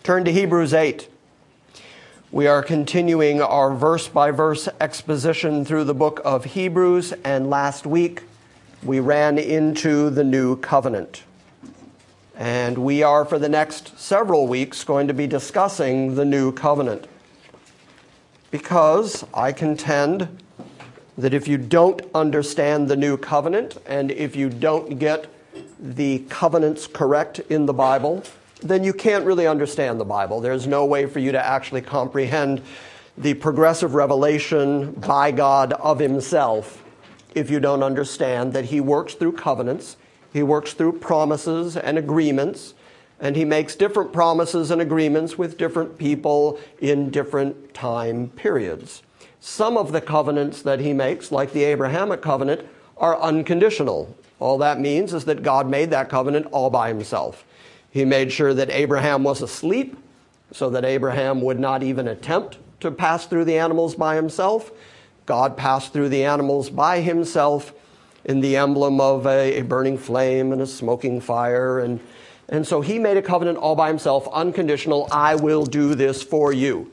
Turn to Hebrews 8. We are continuing our verse-by-verse exposition through the book of Hebrews, and last week we ran into the new covenant. And we are, for the next several weeks, going to be discussing the new covenant. Because I contend that if you don't understand the new covenant, and if you don't get the covenants correct in the Bible, then you can't really understand the Bible. There's no way for you to actually comprehend the progressive revelation by God of himself if you don't understand that he works through covenants, he works through promises and agreements, and he makes different promises and agreements with different people in different time periods. Some of the covenants that he makes, like the Abrahamic covenant, are unconditional. All that means is that God made that covenant all by himself. He made sure that Abraham was asleep so that Abraham would not even attempt to pass through the animals by himself. God passed through the animals by himself in the emblem of a burning flame and a smoking fire. And so he made a covenant all by himself, unconditional. I will do this for you.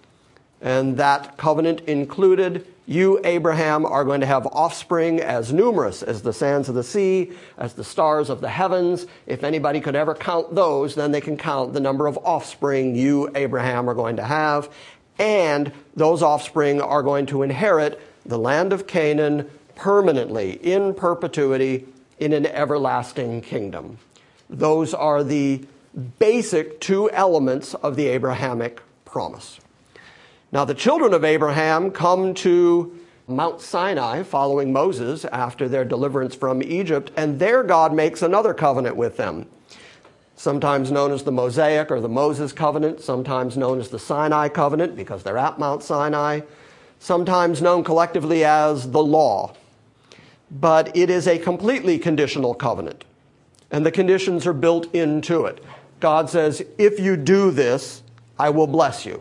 And that covenant included, you, Abraham, are going to have offspring as numerous as the sands of the sea, as the stars of the heavens. If anybody could ever count those, then they can count the number of offspring you, Abraham, are going to have. And those offspring are going to inherit the land of Canaan permanently, in perpetuity, in an everlasting kingdom. Those are the basic two elements of the Abrahamic promise. Now, the children of Abraham come to Mount Sinai following Moses after their deliverance from Egypt, and there God makes another covenant with them, sometimes known as the Mosaic or the Moses covenant, sometimes known as the Sinai covenant because they're at Mount Sinai, sometimes known collectively as the law. But it is a completely conditional covenant, and the conditions are built into it. God says, if you do this, I will bless you.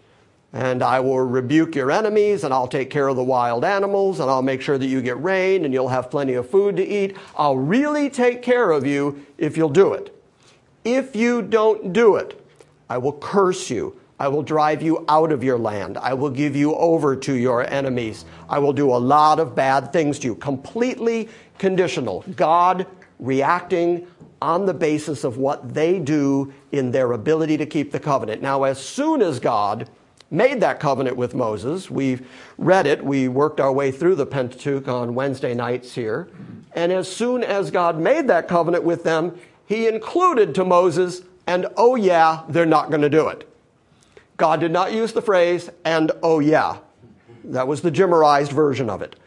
And I will rebuke your enemies, and I'll take care of the wild animals, and I'll make sure that you get rain, and you'll have plenty of food to eat. I'll really take care of you if you'll do it. If you don't do it, I will curse you. I will drive you out of your land. I will give you over to your enemies. I will do a lot of bad things to you. Completely conditional. God reacting on the basis of what they do in their ability to keep the covenant. Now, as soon as God made that covenant with Moses, we read it, we worked our way through the Pentateuch on Wednesday nights here, and as soon as God made that covenant with them, he included to Moses, and oh yeah, they're not going to do it. God did not use the phrase, and oh yeah. That was the Jimmerized version of it.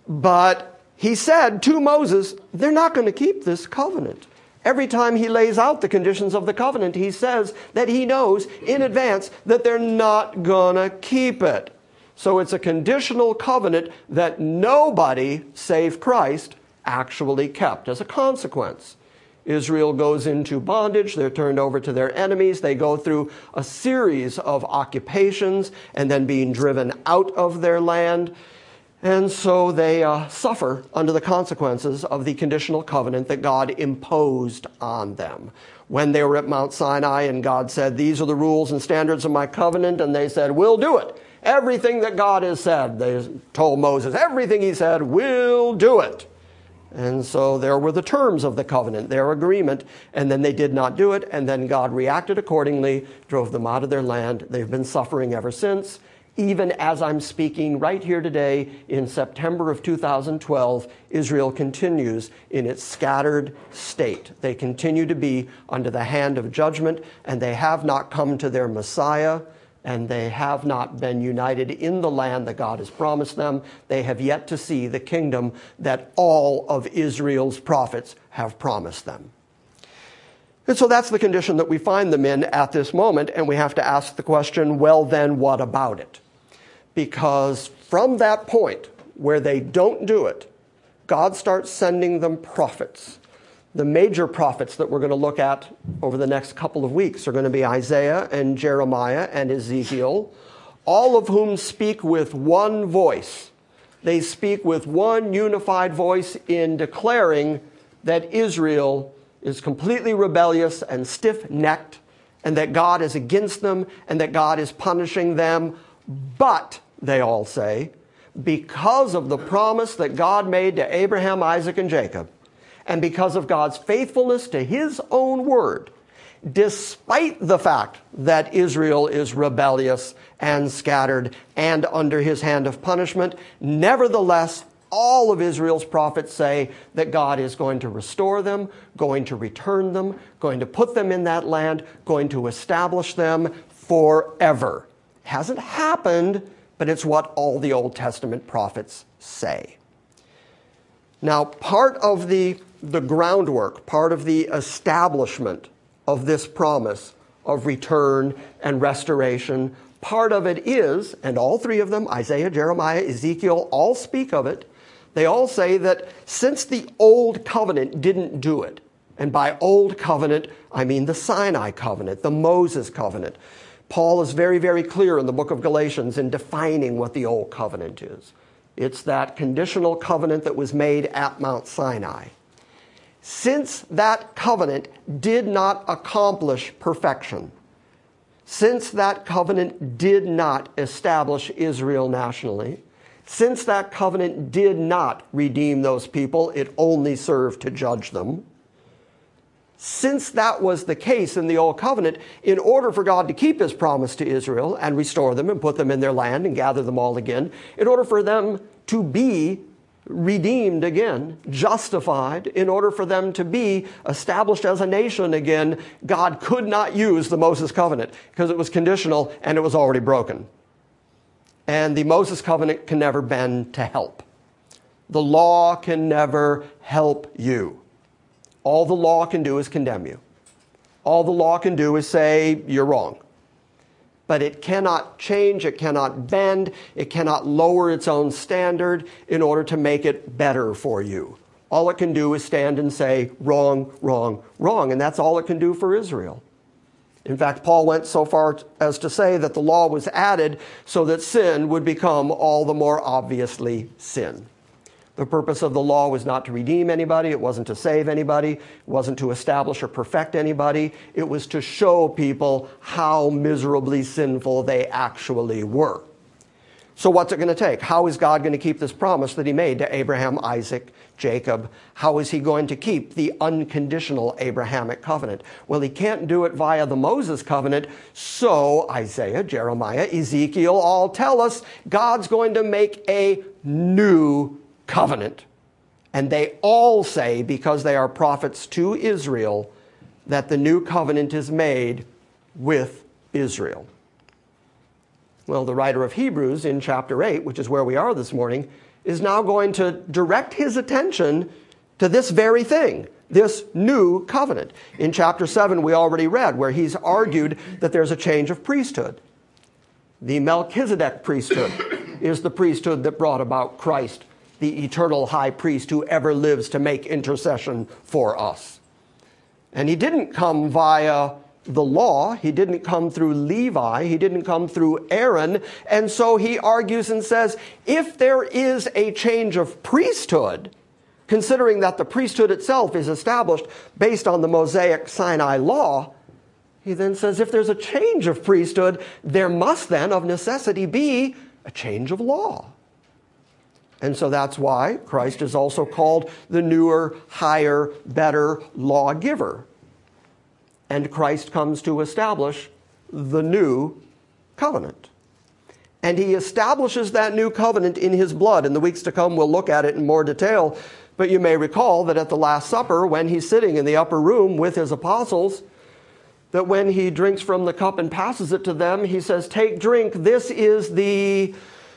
But he said to Moses, they're not going to keep this covenant. Every time he lays out the conditions of the covenant, he says that he knows in advance that they're not going to keep it. So it's a conditional covenant that nobody, save Christ, actually kept. As a consequence, Israel goes into bondage. They're turned over to their enemies. They go through a series of occupations and then being driven out of their land. And so they suffer under the consequences of the conditional covenant that God imposed on them. When they were at Mount Sinai and God said, these are the rules and standards of my covenant, and they said, we'll do it. Everything that God has said, they told Moses, everything he said, we'll do it. And so there were the terms of the covenant, their agreement, and then they did not do it, and then God reacted accordingly, drove them out of their land. They've been suffering ever since. Even as I'm speaking right here today in September of 2012, Israel continues in its scattered state. They continue to be under the hand of judgment, and they have not come to their Messiah, and they have not been united in the land that God has promised them. They have yet to see the kingdom that all of Israel's prophets have promised them. And so that's the condition that we find them in at this moment, and we have to ask the question, well then, what about it? Because from that point where they don't do it, God starts sending them prophets. The major prophets that we're going to look at over the next couple of weeks are going to be Isaiah and Jeremiah and Ezekiel, all of whom speak with one voice. They speak with one unified voice in declaring that Israel is completely rebellious and stiff-necked and that God is against them and that God is punishing them. But, they all say, because of the promise that God made to Abraham, Isaac, and Jacob, and because of God's faithfulness to his own word, despite the fact that Israel is rebellious and scattered and under his hand of punishment, nevertheless, all of Israel's prophets say that God is going to restore them, going to return them, going to put them in that land, going to establish them forever. Hasn't happened, but it's what all the Old Testament prophets say. Now, part of the groundwork, part of the establishment of this promise of return and restoration, part of it is, and all three of them, Isaiah, Jeremiah, Ezekiel, all speak of it. They all say that since the Old Covenant didn't do it, and by Old Covenant, I mean the Sinai Covenant, the Moses Covenant. Paul is very, very clear in the book of Galatians in defining what the Old Covenant is. It's that conditional covenant that was made at Mount Sinai. Since that covenant did not accomplish perfection, since that covenant did not establish Israel nationally, since that covenant did not redeem those people, it only served to judge them. Since that was the case in the Old Covenant, in order for God to keep his promise to Israel and restore them and put them in their land and gather them all again, in order for them to be redeemed again, justified, in order for them to be established as a nation again, God could not use the Moses Covenant because it was conditional and it was already broken. And the Moses Covenant can never bend to help. The law can never help you. All the law can do is condemn you. All the law can do is say, you're wrong. But it cannot change, it cannot bend, it cannot lower its own standard in order to make it better for you. All it can do is stand and say, wrong, wrong, wrong. And that's all it can do for Israel. In fact, Paul went so far as to say that the law was added so that sin would become all the more obviously sin. The purpose of the law was not to redeem anybody. It wasn't to save anybody. It wasn't to establish or perfect anybody. It was to show people how miserably sinful they actually were. So what's it going to take? How is God going to keep this promise that he made to Abraham, Isaac, Jacob? How is he going to keep the unconditional Abrahamic covenant? Well, he can't do it via the Moses covenant. So Isaiah, Jeremiah, Ezekiel all tell us God's going to make a new covenant. And they all say, because they are prophets to Israel, that the new covenant is made with Israel. Well, the writer of Hebrews in chapter 8, which is where we are this morning, is now going to direct his attention to this very thing, this new covenant. In chapter 7, we already read where he's argued that there's a change of priesthood. The Melchizedek priesthood is the priesthood that brought about Christ, the eternal high priest who ever lives to make intercession for us. And he didn't come via the law. He didn't come through Levi. He didn't come through Aaron. And so he argues and says, if there is a change of priesthood, considering that the priesthood itself is established based on the Mosaic Sinai law, he then says, if there's a change of priesthood, there must then of necessity be a change of law. And so that's why Christ is also called the newer, higher, better lawgiver. And Christ comes to establish the new covenant. And he establishes that new covenant in his blood. In the weeks to come, we'll look at it in more detail. But you may recall that at the Last Supper, when he's sitting in the upper room with his apostles, that when he drinks from the cup and passes it to them, he says, take, drink, this is the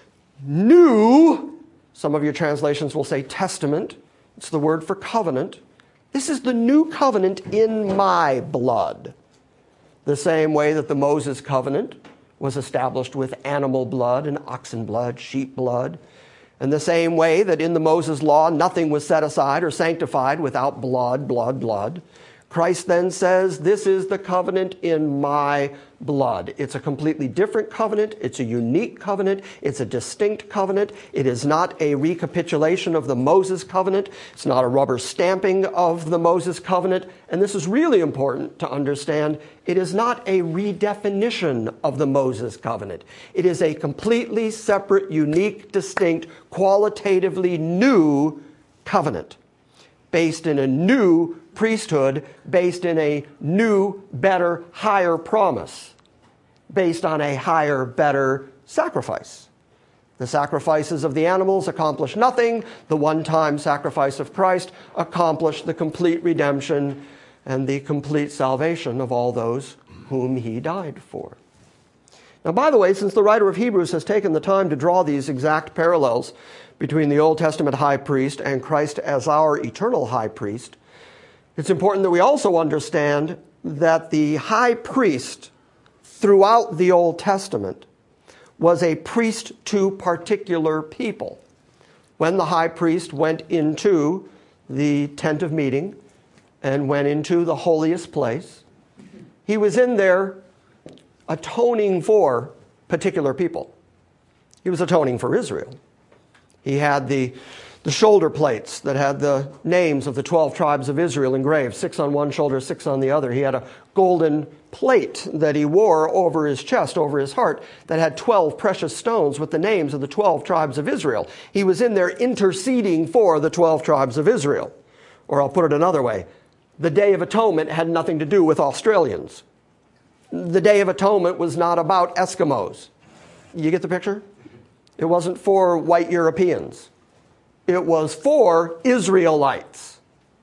new, some of your translations will say testament. It's the word for covenant. This is the new covenant in my blood. The same way that the Moses covenant was established with animal blood and oxen blood, sheep blood. And the same way that in the Moses law, nothing was set aside or sanctified without blood, blood, blood. Christ then says, this is the covenant in my blood. It's a completely different covenant. It's a unique covenant. It's a distinct covenant. It is not a recapitulation of the Moses covenant. It's not a rubber stamping of the Moses covenant. And this is really important to understand. It is not a redefinition of the Moses covenant. It is a completely separate, unique, distinct, qualitatively new covenant based in a new priesthood, based in a new, better, higher promise, based on a higher, better sacrifice. The sacrifices of the animals accomplish nothing. The one-time sacrifice of Christ accomplished the complete redemption and the complete salvation of all those whom he died for. Now, by the way, since the writer of Hebrews has taken the time to draw these exact parallels between the Old Testament high priest and Christ as our eternal high priest, it's important that we also understand that the high priest throughout the Old Testament was a priest to particular people. When the high priest went into the tent of meeting and went into the holiest place, he was in there atoning for particular people. He was atoning for Israel. He had the shoulder plates that had the names of the 12 tribes of Israel engraved, 6 on one shoulder, 6 on the other. He had a golden plate that he wore over his chest, over his heart, that had 12 precious stones with the names of the 12 tribes of Israel. He was in there interceding for the 12 tribes of Israel. Or I'll put it another way, the Day of Atonement had nothing to do with Australians. The Day of Atonement was not about Eskimos. You get the picture? It wasn't for white Europeans. It was for Israelites.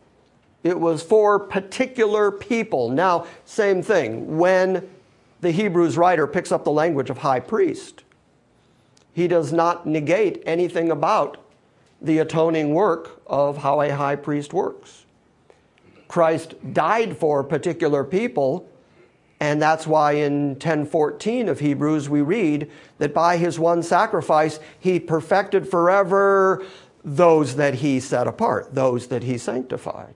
It was for particular people. Now, same thing. When the Hebrews writer picks up the language of high priest, he does not negate anything about the atoning work of how a high priest works. Christ died for particular people, and that's why in 10:14 of Hebrews we read that by his one sacrifice he perfected forever those that he set apart, those that he sanctified.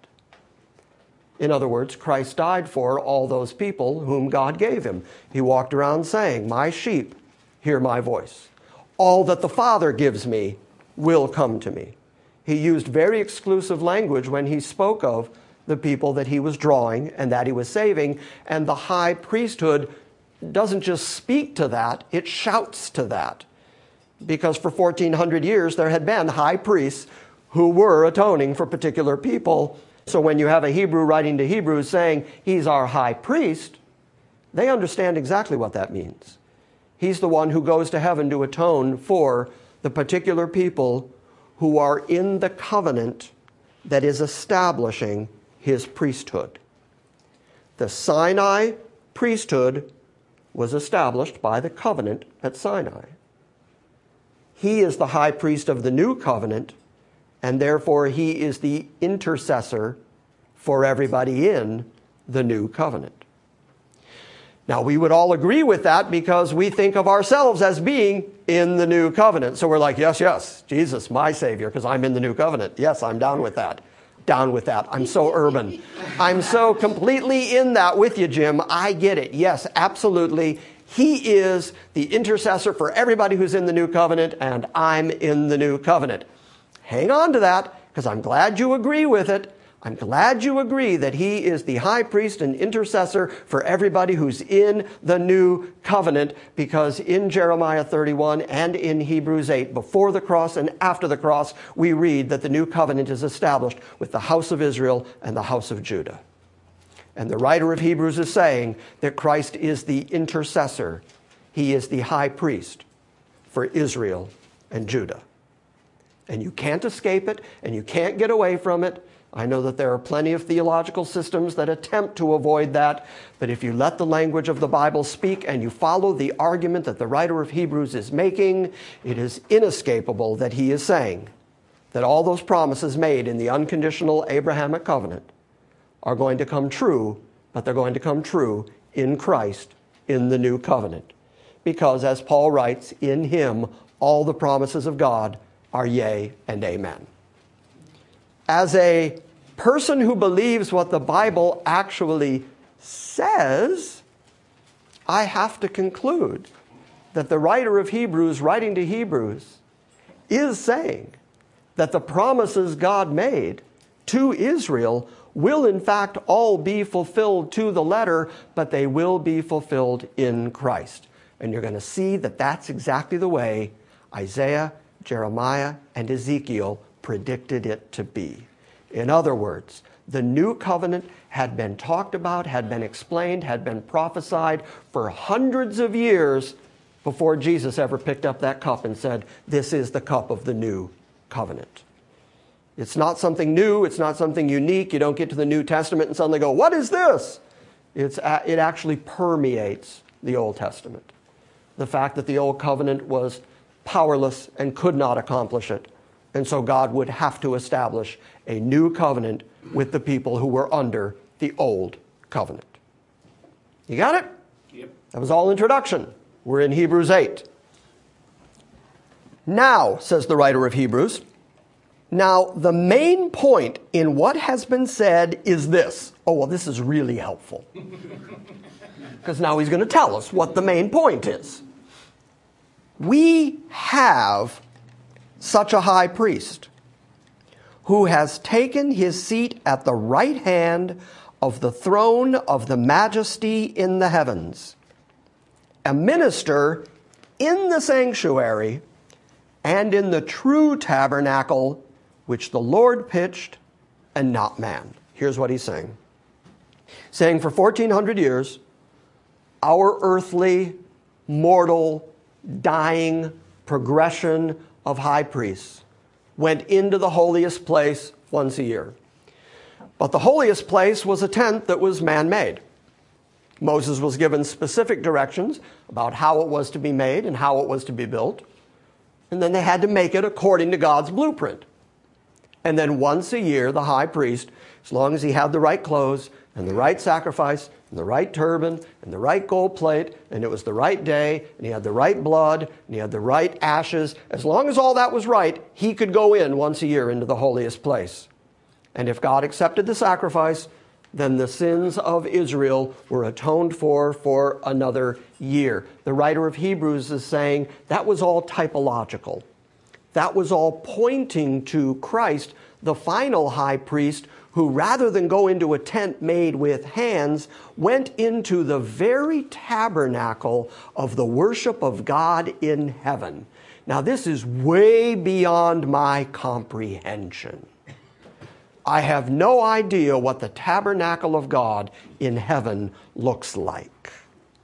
In other words, Christ died for all those people whom God gave him. He walked around saying, my sheep hear my voice. All that the Father gives me will come to me. He used very exclusive language when he spoke of the people that he was drawing and that he was saving. And the high priesthood doesn't just speak to that, it shouts to that. Because for 1,400 years there had been high priests who were atoning for particular people. So when you have a Hebrew writing to Hebrews saying, he's our high priest, they understand exactly what that means. He's the one who goes to heaven to atone for the particular people who are in the covenant that is establishing his priesthood. The Sinai priesthood was established by the covenant at Sinai. He is the high priest of the new covenant, and therefore he is the intercessor for everybody in the new covenant. Now, we would all agree with that because we think of ourselves as being in the new covenant. So we're like, yes, yes, Jesus, my Savior, because I'm in the new covenant. Yes, I'm down with that. Down with that. I'm so urban. I'm so completely in that with you, Jim. I get it. Yes, absolutely. He is the intercessor for everybody who's in the new covenant, and I'm in the new covenant. Hang on to that, because I'm glad you agree with it. I'm glad you agree that he is the high priest and intercessor for everybody who's in the new covenant, because in Jeremiah 31 and in Hebrews 8, before the cross and after the cross, we read that the new covenant is established with the house of Israel and the house of Judah. And the writer of Hebrews is saying that Christ is the intercessor. He is the high priest for Israel and Judah. And you can't escape it, and you can't get away from it. I know that there are plenty of theological systems that attempt to avoid that, but if you let the language of the Bible speak and you follow the argument that the writer of Hebrews is making, it is inescapable that he is saying that all those promises made in the unconditional Abrahamic covenant are going to come true, but they're going to come true in Christ in the new covenant. Because as Paul writes, in him all the promises of God are yea and amen. As a person who believes what the Bible actually says, I have to conclude that the writer of Hebrews, writing to Hebrews, is saying that the promises God made to Israel will in fact all be fulfilled to the letter, but they will be fulfilled in Christ. And you're going to see that that's exactly the way Isaiah, Jeremiah, and Ezekiel predicted it to be. In other words, the new covenant had been talked about, had been explained, had been prophesied for hundreds of years before Jesus ever picked up that cup and said, "This is the cup of the new covenant." It's not something new. It's not something unique. You don't get to the New Testament and suddenly go, "What is this?" It actually permeates the Old Testament. The fact that the Old Covenant was powerless and could not accomplish it. And so God would have to establish a new covenant with the people who were under the Old Covenant. You got it? Yep. That was all introduction. We're in Hebrews 8. Now, says the writer of Hebrews, now the main point in what has been said is this. Oh, well, this is really helpful. Because now he's going to tell us what the main point is. We have such a high priest who has taken his seat at the right hand of the throne of the majesty in the heavens, a minister in the sanctuary and in the true tabernacle which the Lord pitched and not man. Here's what he's saying. Saying for 1400 years, our earthly, mortal, dying progression of high priests went into the holiest place once a year. But the holiest place was a tent that was man-made. Moses was given specific directions about how it was to be made and how it was to be built. And then they had to make it according to God's blueprint. And then once a year, the high priest, as long as he had the right clothes and the right sacrifice and the right turban and the right gold plate, and it was the right day, and he had the right blood, and he had the right ashes, as long as all that was right, he could go in once a year into the holiest place. And if God accepted the sacrifice, then the sins of Israel were atoned for another year. The writer of Hebrews is saying that was all typological. That was all pointing to Christ, the final high priest, who rather than go into a tent made with hands, went into the very tabernacle of the worship of God in heaven. Now, this is way beyond my comprehension. I have no idea what the tabernacle of God in heaven looks like.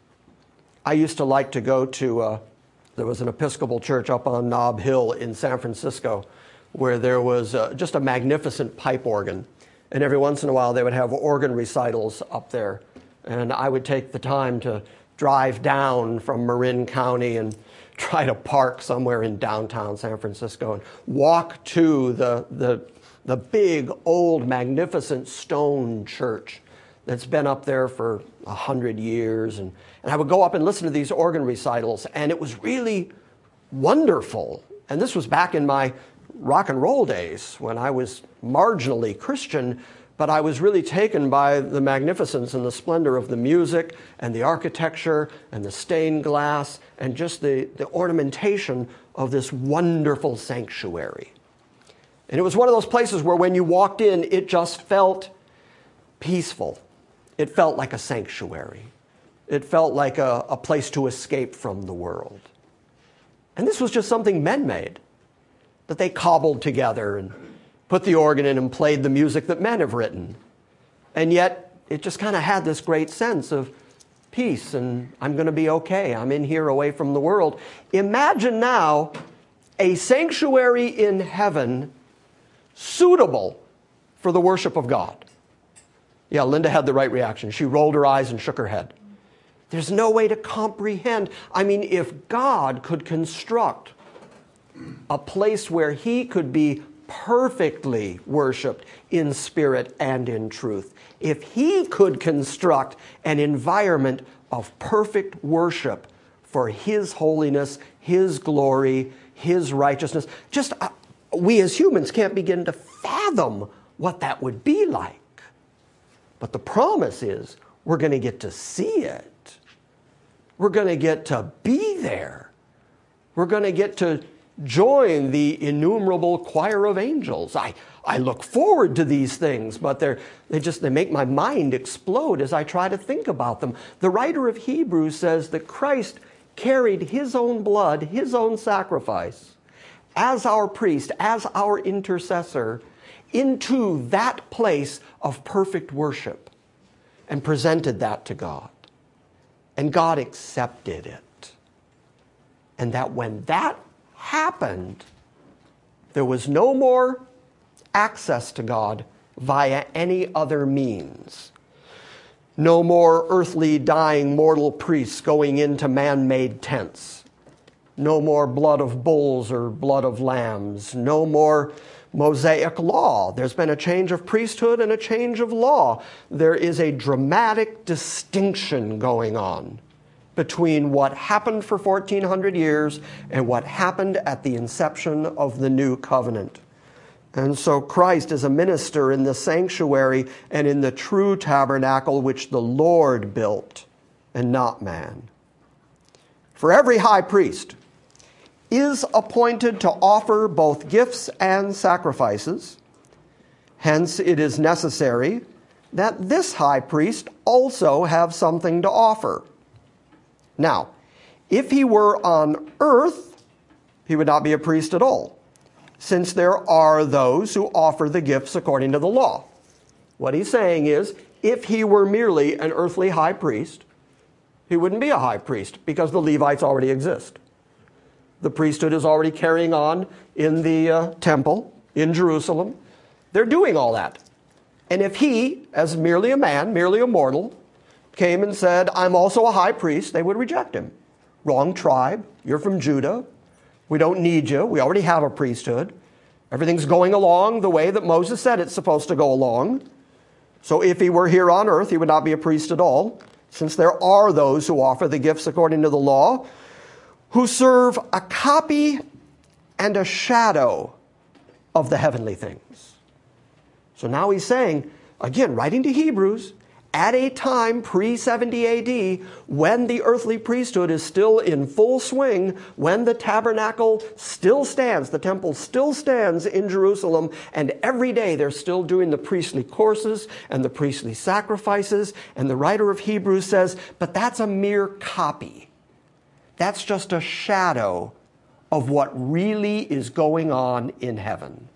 I used to like to go to, there was an Episcopal church up on Nob Hill in San Francisco where there was just a magnificent pipe organ. And every once in a while they would have organ recitals up there. And I would take the time to drive down from Marin County and try to park somewhere in downtown San Francisco and walk to the big, old, magnificent stone church that's been up there for 100 years. And I would go up and listen to these organ recitals, and it was really wonderful. And this was back in my rock and roll days when I was marginally Christian, but I was really taken by the magnificence and the splendor of the music and the architecture and the stained glass and just the ornamentation of this wonderful sanctuary. And it was one of those places where when you walked in, it just felt peaceful. It felt like a sanctuary. It felt like a place to escape from the world. And this was just something men made, that they cobbled together and put the organ in and played the music that men have written. And yet, it just kind of had this great sense of peace, and I'm going to be okay. I'm in here away from the world. Imagine now a sanctuary in heaven suitable for the worship of God. Yeah, Linda had the right reaction. She rolled her eyes and shook her head. There's no way to comprehend. I mean, if God could construct a place where he could be perfectly worshiped in spirit and in truth, if he could construct an environment of perfect worship for his holiness, his glory, his righteousness, just we as humans can't begin to fathom what that would be like. But the promise is we're going to get to see it. We're going to get to be there. We're going to get to join the innumerable choir of angels. I look forward to these things, but they make my mind explode as I try to think about them. The writer of Hebrews says that Christ carried his own blood, his own sacrifice, as our priest, as our intercessor, into that place of perfect worship and presented that to God. And God accepted it. And that when that happened, there was no more access to God via any other means. No more earthly dying mortal priests going into man-made tents. No more blood of bulls or blood of lambs. No more Mosaic law. There's been a change of priesthood and a change of law. There is a dramatic distinction going on between what happened for 1,400 years and what happened at the inception of the new covenant. And so Christ is a minister in the sanctuary and in the true tabernacle which the Lord built and not man. For every high priest is appointed to offer both gifts and sacrifices. Hence, it is necessary that this high priest also have something to offer. Now, if he were on earth, he would not be a priest at all, since there are those who offer the gifts according to the law. What he's saying is, if he were merely an earthly high priest, he wouldn't be a high priest because the Levites already exist. The priesthood is already carrying on in the temple in Jerusalem. They're doing all that. And if he, as merely a man, merely a mortal, came and said, I'm also a high priest, they would reject him. Wrong tribe. You're from Judah. We don't need you. We already have a priesthood. Everything's going along the way that Moses said it's supposed to go along. So if he were here on earth, he would not be a priest at all, since there are those who offer the gifts according to the law, who serve a copy and a shadow of the heavenly things. So now he's saying, again, writing to Hebrews, at a time pre-70 AD, when the earthly priesthood is still in full swing, when the tabernacle still stands, the temple still stands in Jerusalem, and every day they're still doing the priestly courses and the priestly sacrifices, and the writer of Hebrews says, but that's a mere copy. That's just a shadow of what really is going on in heaven.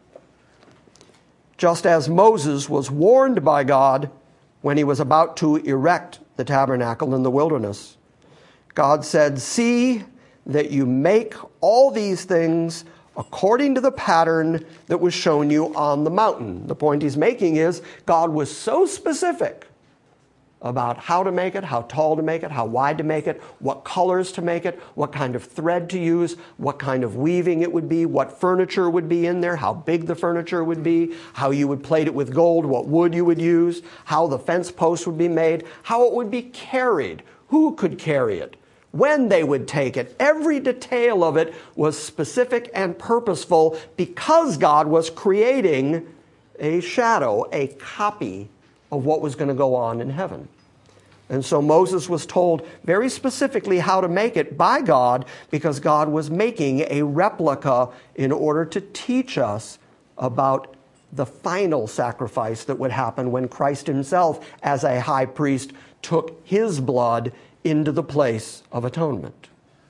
Just as Moses was warned by God when he was about to erect the tabernacle in the wilderness, God said, see that you make all these things according to the pattern that was shown you on the mountain. The point he's making is God was so specific about how to make it, how tall to make it, how wide to make it, what colors to make it, what kind of thread to use, what kind of weaving it would be, what furniture would be in there, how big the furniture would be, how you would plate it with gold, what wood you would use, how the fence posts would be made, how it would be carried, who could carry it, when they would take it. Every detail of it was specific and purposeful because God was creating a shadow, a copy of what was going to go on in heaven. And so Moses was told very specifically how to make it by God because God was making a replica in order to teach us about the final sacrifice that would happen when Christ himself, as a high priest, took his blood into the place of atonement.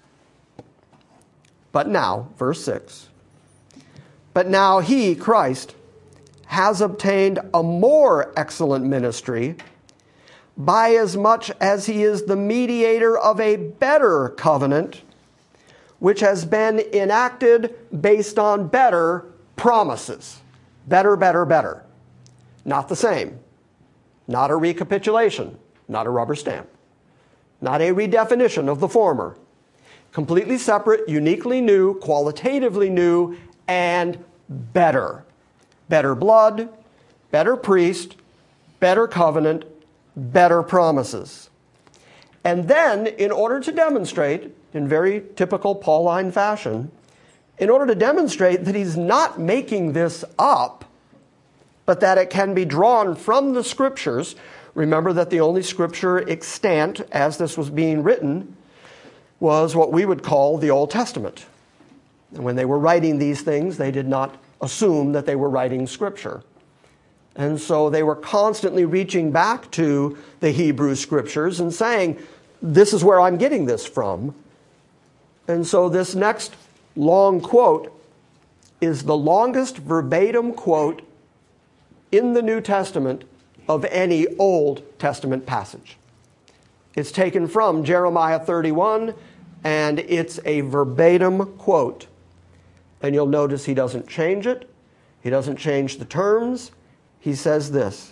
But now, verse 6, but now he, Christ, has obtained a more excellent ministry by as much as he is the mediator of a better covenant, which has been enacted based on better promises. Better, better, better. Not the same. Not a recapitulation. Not a rubber stamp. Not a redefinition of the former. Completely separate, uniquely new, qualitatively new, and better. Better blood, better priest, better covenant, better promises. And then, in order to demonstrate, in very typical Pauline fashion, in order to demonstrate that he's not making this up, but that it can be drawn from the Scriptures. Remember that the only Scripture extant as this was being written was what we would call the Old Testament. And when they were writing these things, they did not assume that they were writing Scripture. And so they were constantly reaching back to the Hebrew Scriptures and saying, this is where I'm getting this from. And so this next long quote is the longest verbatim quote in the New Testament of any Old Testament passage. It's taken from Jeremiah 31, and it's a verbatim quote. And you'll notice he doesn't change it. He doesn't change the terms. He says this: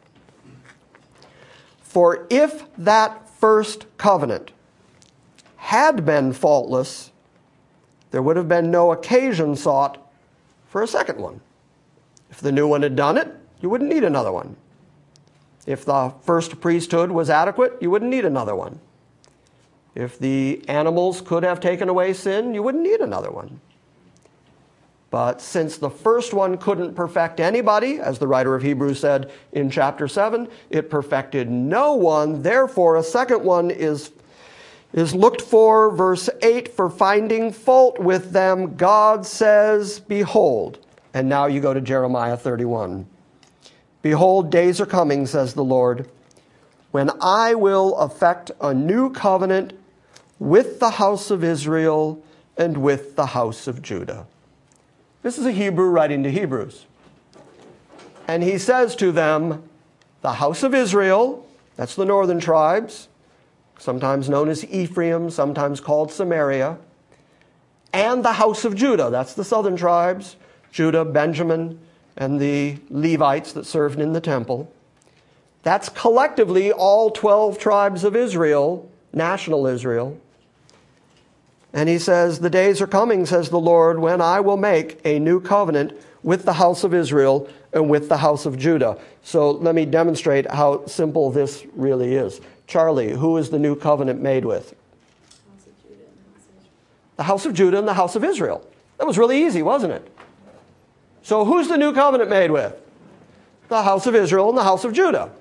"For if that first covenant had been faultless, there would have been no occasion sought for a second one. If the new one had done it, you wouldn't need another one. If the first priesthood was adequate, you wouldn't need another one. If the animals could have taken away sin, you wouldn't need another one. But since the first one couldn't perfect anybody, as the writer of Hebrews said in chapter 7, it perfected no one. Therefore, a second one is looked for, verse 8, for finding fault with them. God says, behold." And now you go to Jeremiah 31. "Behold, days are coming, says the Lord, when I will effect a new covenant with the house of Israel and with the house of Judah." This is a Hebrew writing to Hebrews. And he says to them, the house of Israel, that's the northern tribes, sometimes known as Ephraim, sometimes called Samaria, and the house of Judah, that's the southern tribes, Judah, Benjamin, and the Levites that served in the temple. That's collectively all 12 tribes of Israel, national Israel. And he says, "The days are coming, says the Lord, when I will make a new covenant with the house of Israel and with the house of Judah." So let me demonstrate how simple this really is. Charlie, who is the new covenant made with? The house of Judah and the house of Israel. That was really easy, wasn't it? So who's the new covenant made with? The house of Israel and the house of Judah.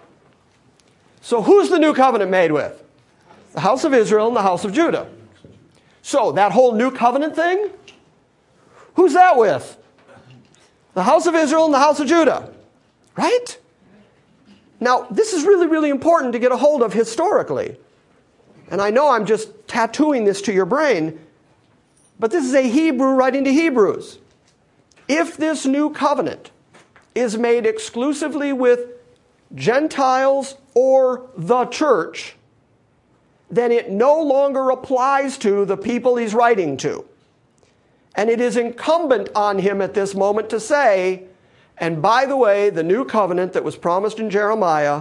So who's the new covenant made with? The house of Israel and the house of Judah. So that whole new covenant thing, who's that with? The house of Israel and the house of Judah, right? Now, this is really, really important to get a hold of historically. And I know I'm just tattooing this to your brain, but this is a Hebrew writing to Hebrews. If this new covenant is made exclusively with Gentiles or the church, then it no longer applies to the people he's writing to. And it is incumbent on him at this moment to say, and by the way, the new covenant that was promised in Jeremiah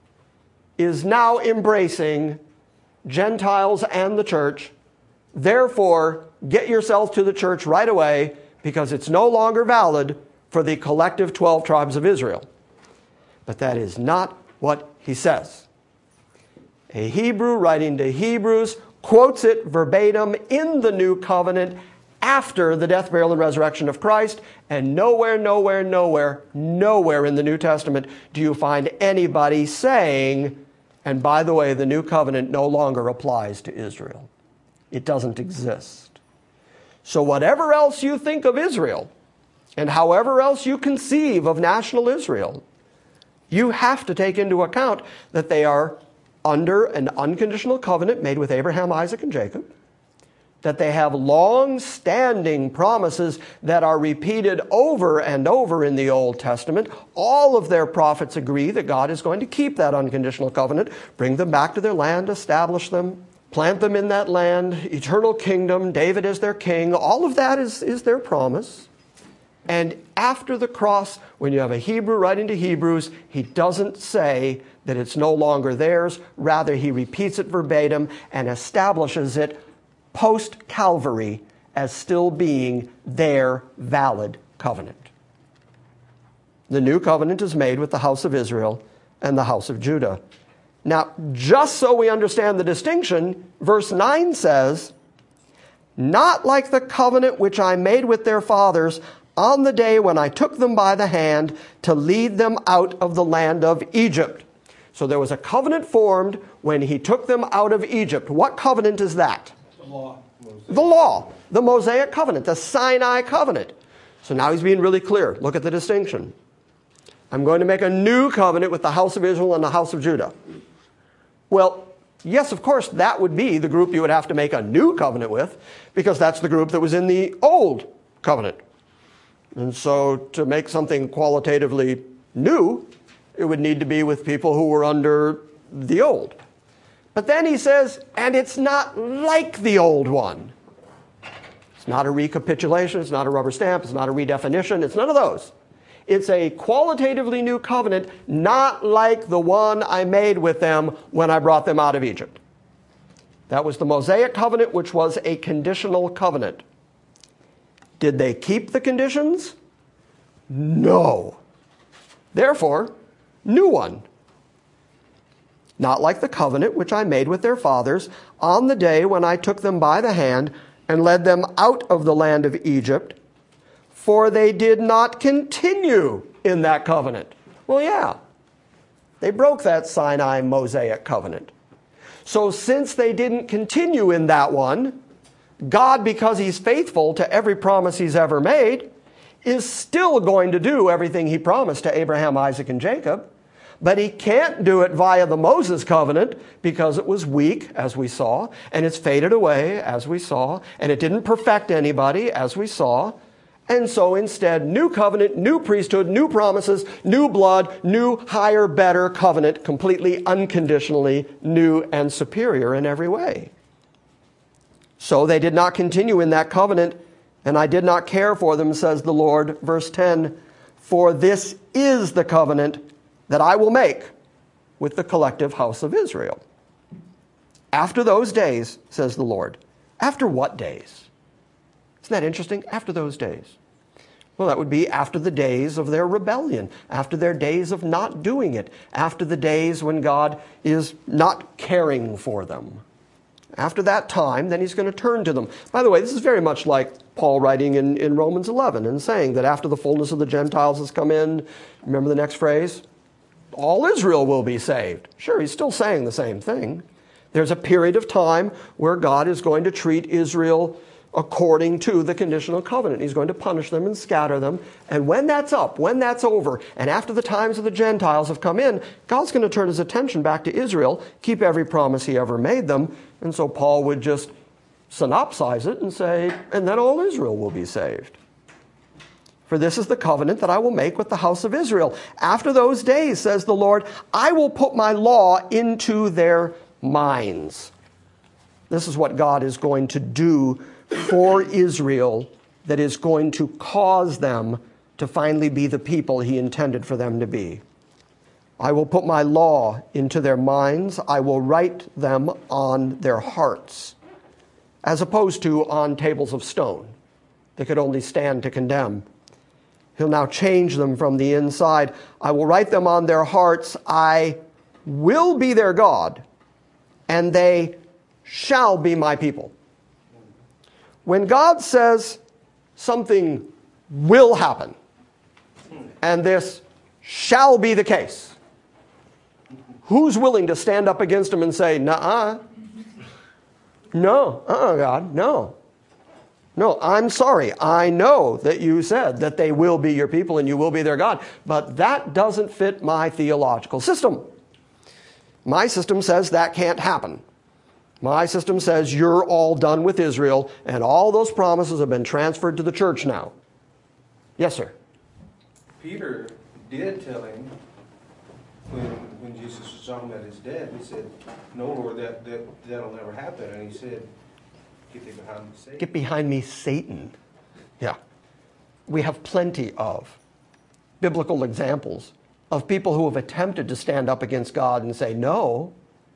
is now embracing Gentiles and the church. Therefore, get yourself to the church right away, because it's no longer valid for the collective 12 tribes of Israel. But that is not what he says. A Hebrew writing to Hebrews quotes it verbatim in the new covenant after the death, burial, and resurrection of Christ, and nowhere in the New Testament do you find anybody saying, and by the way, the new covenant no longer applies to Israel. It doesn't exist. So whatever else you think of Israel, and however else you conceive of national Israel, you have to take into account that they are under an unconditional covenant made with Abraham, Isaac, and Jacob, that they have long-standing promises that are repeated over and over in the Old Testament. All of their prophets agree that God is going to keep that unconditional covenant, bring them back to their land, establish them, plant them in that land, eternal kingdom, David is their king. All of that is their promise. And after the cross, when you have a Hebrew writing to Hebrews, he doesn't say that it's no longer theirs. Rather, he repeats it verbatim and establishes it post-Calvary as still being their valid covenant. The new covenant is made with the house of Israel and the house of Judah. Now, just so we understand the distinction, verse 9 says, "Not like the covenant which I made with their fathers on the day when I took them by the hand to lead them out of the land of Egypt. So there was a covenant formed when he took them out of Egypt. What covenant is that? The law. The law, the Mosaic covenant, the Sinai covenant. So now he's being really clear. Look at the distinction. I'm going to make a new covenant with the house of Israel and the house of Judah. Well, yes, of course, that would be the group you would have to make a new covenant with, because that's the group that was in the old covenant. And so to make something qualitatively new, it would need to be with people who were under the old. But then he says, and it's not like the old one. It's not a recapitulation, it's not a rubber stamp, it's not a redefinition, it's none of those. It's a qualitatively new covenant, not like the one I made with them when I brought them out of Egypt. That was the Mosaic covenant, which was a conditional covenant. Did they keep the conditions? No. Therefore, new one. Not like the covenant which I made with their fathers on the day when I took them by the hand and led them out of the land of Egypt, for they did not continue in that covenant. Well, yeah, they broke that Sinai Mosaic covenant. So since they didn't continue in that one, God, because he's faithful to every promise he's ever made, is still going to do everything he promised to Abraham, Isaac, and Jacob. But he can't do it via the Moses covenant because it was weak, as we saw, and it's faded away, as we saw, and it didn't perfect anybody, as we saw. And so instead, new covenant, new priesthood, new promises, new blood, new higher, better covenant, completely unconditionally new and superior in every way. So they did not continue in that covenant, and I did not care for them, says the Lord. Verse 10, for this is the covenant that I will make with the collective house of Israel. After those days, says the Lord. After what days? Isn't that interesting? After those days. Well, that would be after the days of their rebellion, after their days of not doing it, after the days when God is not caring for them. After that time, then he's going to turn to them. By the way, this is very much like Paul writing in Romans 11 and saying that after the fullness of the Gentiles has come in, remember the next phrase? All Israel will be saved. Sure, he's still saying the same thing. There's a period of time where God is going to treat Israel according to the conditional covenant. He's going to punish them and scatter them. And when that's up, when that's over, and after the times of the Gentiles have come in, God's going to turn his attention back to Israel, keep every promise he ever made them. And so Paul would just synopsize it and say, and then all Israel will be saved. For this is the covenant that I will make with the house of Israel. After those days, says the Lord, I will put my law into their minds. This is what God is going to do for Israel that is going to cause them to finally be the people he intended for them to be. I will put my law into their minds. I will write them on their hearts, as opposed to on tables of stone that could only stand to condemn. He'll now change them from the inside. I will write them on their hearts. I will be their God, and they shall be my people. When God says something will happen, and this shall be the case, who's willing to stand up against him and say, nuh-uh? No, God, no. No, I'm sorry. I know that you said that they will be your people and you will be their God, but that doesn't fit my theological system. My system says that can't happen. My system says you're all done with Israel and all those promises have been transferred to the church now. Yes, sir. Peter did tell him when Jesus was talking about his death, he said, no, Lord, that'll never happen. And he said, get thee behind me, Satan. Get behind me, Satan. Yeah. We have plenty of biblical examples of people who have attempted to stand up against God and say no.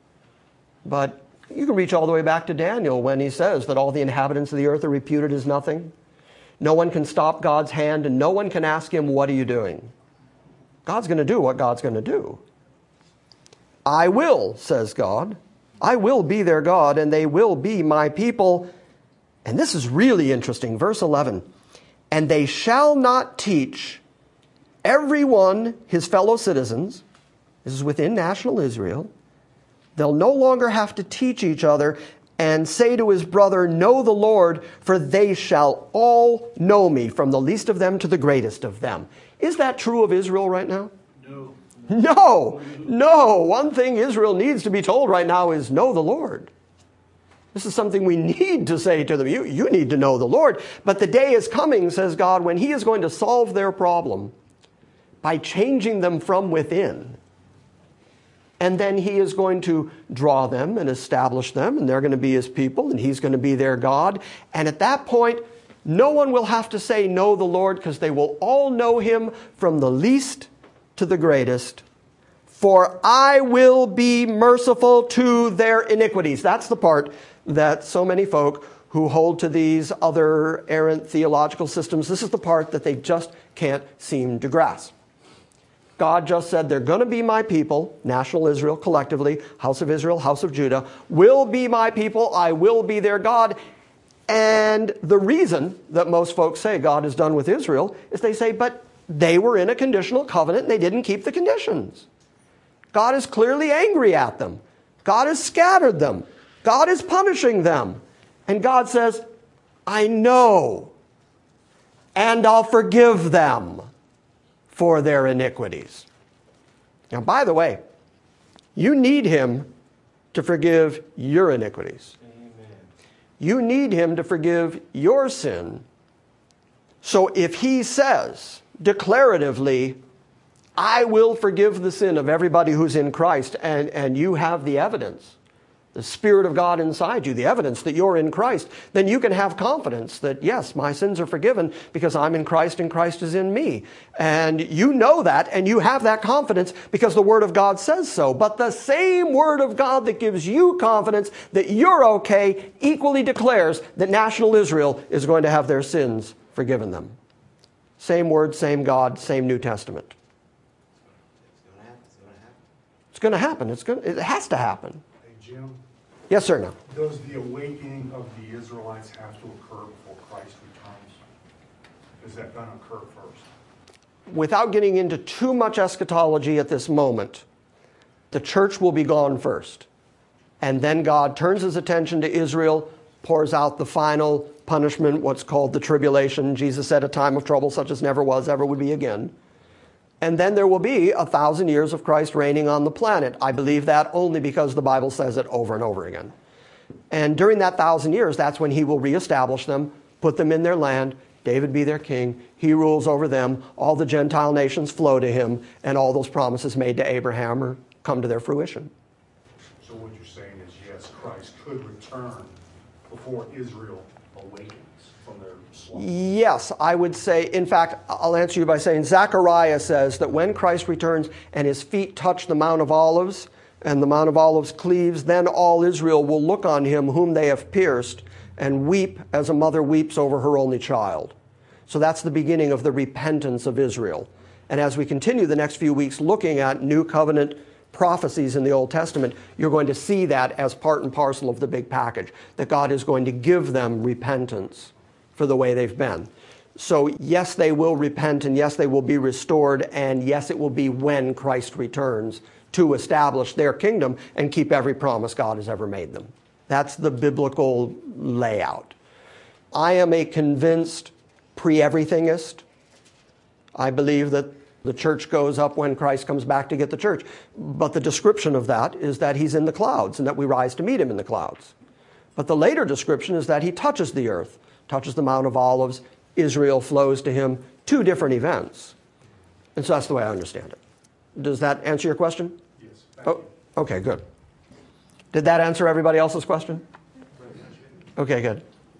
But you can reach all the way back to Daniel when he says that all the inhabitants of the earth are reputed as nothing. No one can stop God's hand and no one can ask him, what are you doing? God's going to do what God's going to do. I will, says God. I will be their God, and they will be my people. And this is really interesting. Verse 11. And they shall not teach everyone his fellow citizens. This is within national Israel. They'll no longer have to teach each other and say to his brother, know the Lord, for they shall all know me, from the least of them to the greatest of them. Is that true of Israel right now? No. No. One thing Israel needs to be told right now is know the Lord. This is something we need to say to them. You need to know the Lord. But the day is coming, says God, when he is going to solve their problem by changing them from within. And then he is going to draw them and establish them, and they're going to be his people, and he's going to be their God. And at that point, no one will have to say, know the Lord, because they will all know him from the least to the greatest. For I will be merciful to their iniquities. That's the part that so many folk who hold to these other errant theological systems, this is the part that they just can't seem to grasp. God just said, they're going to be my people, national Israel collectively, house of Israel, house of Judah, will be my people, I will be their God. And the reason that most folks say God is done with Israel is they say, but they were in a conditional covenant and they didn't keep the conditions. God is clearly angry at them. God has scattered them. God is punishing them. And God says, I know, and I'll forgive them for their iniquities. Now, by the way, you need him to forgive your iniquities. Amen. You need him to forgive your sin. So if he says declaratively, I will forgive the sin of everybody who's in Christ, and you have the evidence, the Spirit of God inside you, the evidence that you're in Christ, then you can have confidence that, yes, my sins are forgiven because I'm in Christ and Christ is in me. And you know that, and you have that confidence because the Word of God says so. But the same Word of God that gives you confidence that you're okay equally declares that national Israel is going to have their sins forgiven them. Same Word, same God, same New Testament. It's going to happen. It has to happen. Hey, Jim. Yes, sir. No. Does the awakening of the Israelites have to occur before Christ returns? Is that going to occur first? Without getting into too much eschatology at this moment, the church will be gone first. And then God turns his attention to Israel, pours out the final punishment, what's called the tribulation. Jesus said, a time of trouble such as never was, ever would be again. And then there will be 1,000 years of Christ reigning on the planet. I believe that only because the Bible says it over and over again. And during that 1,000 years, that's when he will reestablish them, put them in their land, David be their king, he rules over them, all the Gentile nations flow to him, and all those promises made to Abraham come to their fruition. So what you're saying is, yes, Christ could return before Israel awakens from their slumber. Yes, I would say, in fact, I'll answer you by saying Zechariah says that when Christ returns and his feet touch the Mount of Olives, and the Mount of Olives cleaves, then all Israel will look on him whom they have pierced and weep as a mother weeps over her only child. So that's the beginning of the repentance of Israel. And as we continue the next few weeks looking at New Covenant prophecies in the Old Testament, you're going to see that as part and parcel of the big package, that God is going to give them repentance for the way they've been. So yes, they will repent, and yes, they will be restored, and yes, it will be when Christ returns to establish their kingdom and keep every promise God has ever made them. That's the biblical layout. I am a convinced pre-everythingist. I believe that the church goes up when Christ comes back to get the church. But the description of that is that he's in the clouds and that we rise to meet him in the clouds. But the later description is that he touches the earth, touches the Mount of Olives, Israel flows to him, two different events. And so that's the way I understand it. Does that answer your question? Yes. Thank you. Okay, good. Did that answer everybody else's question? Okay, good.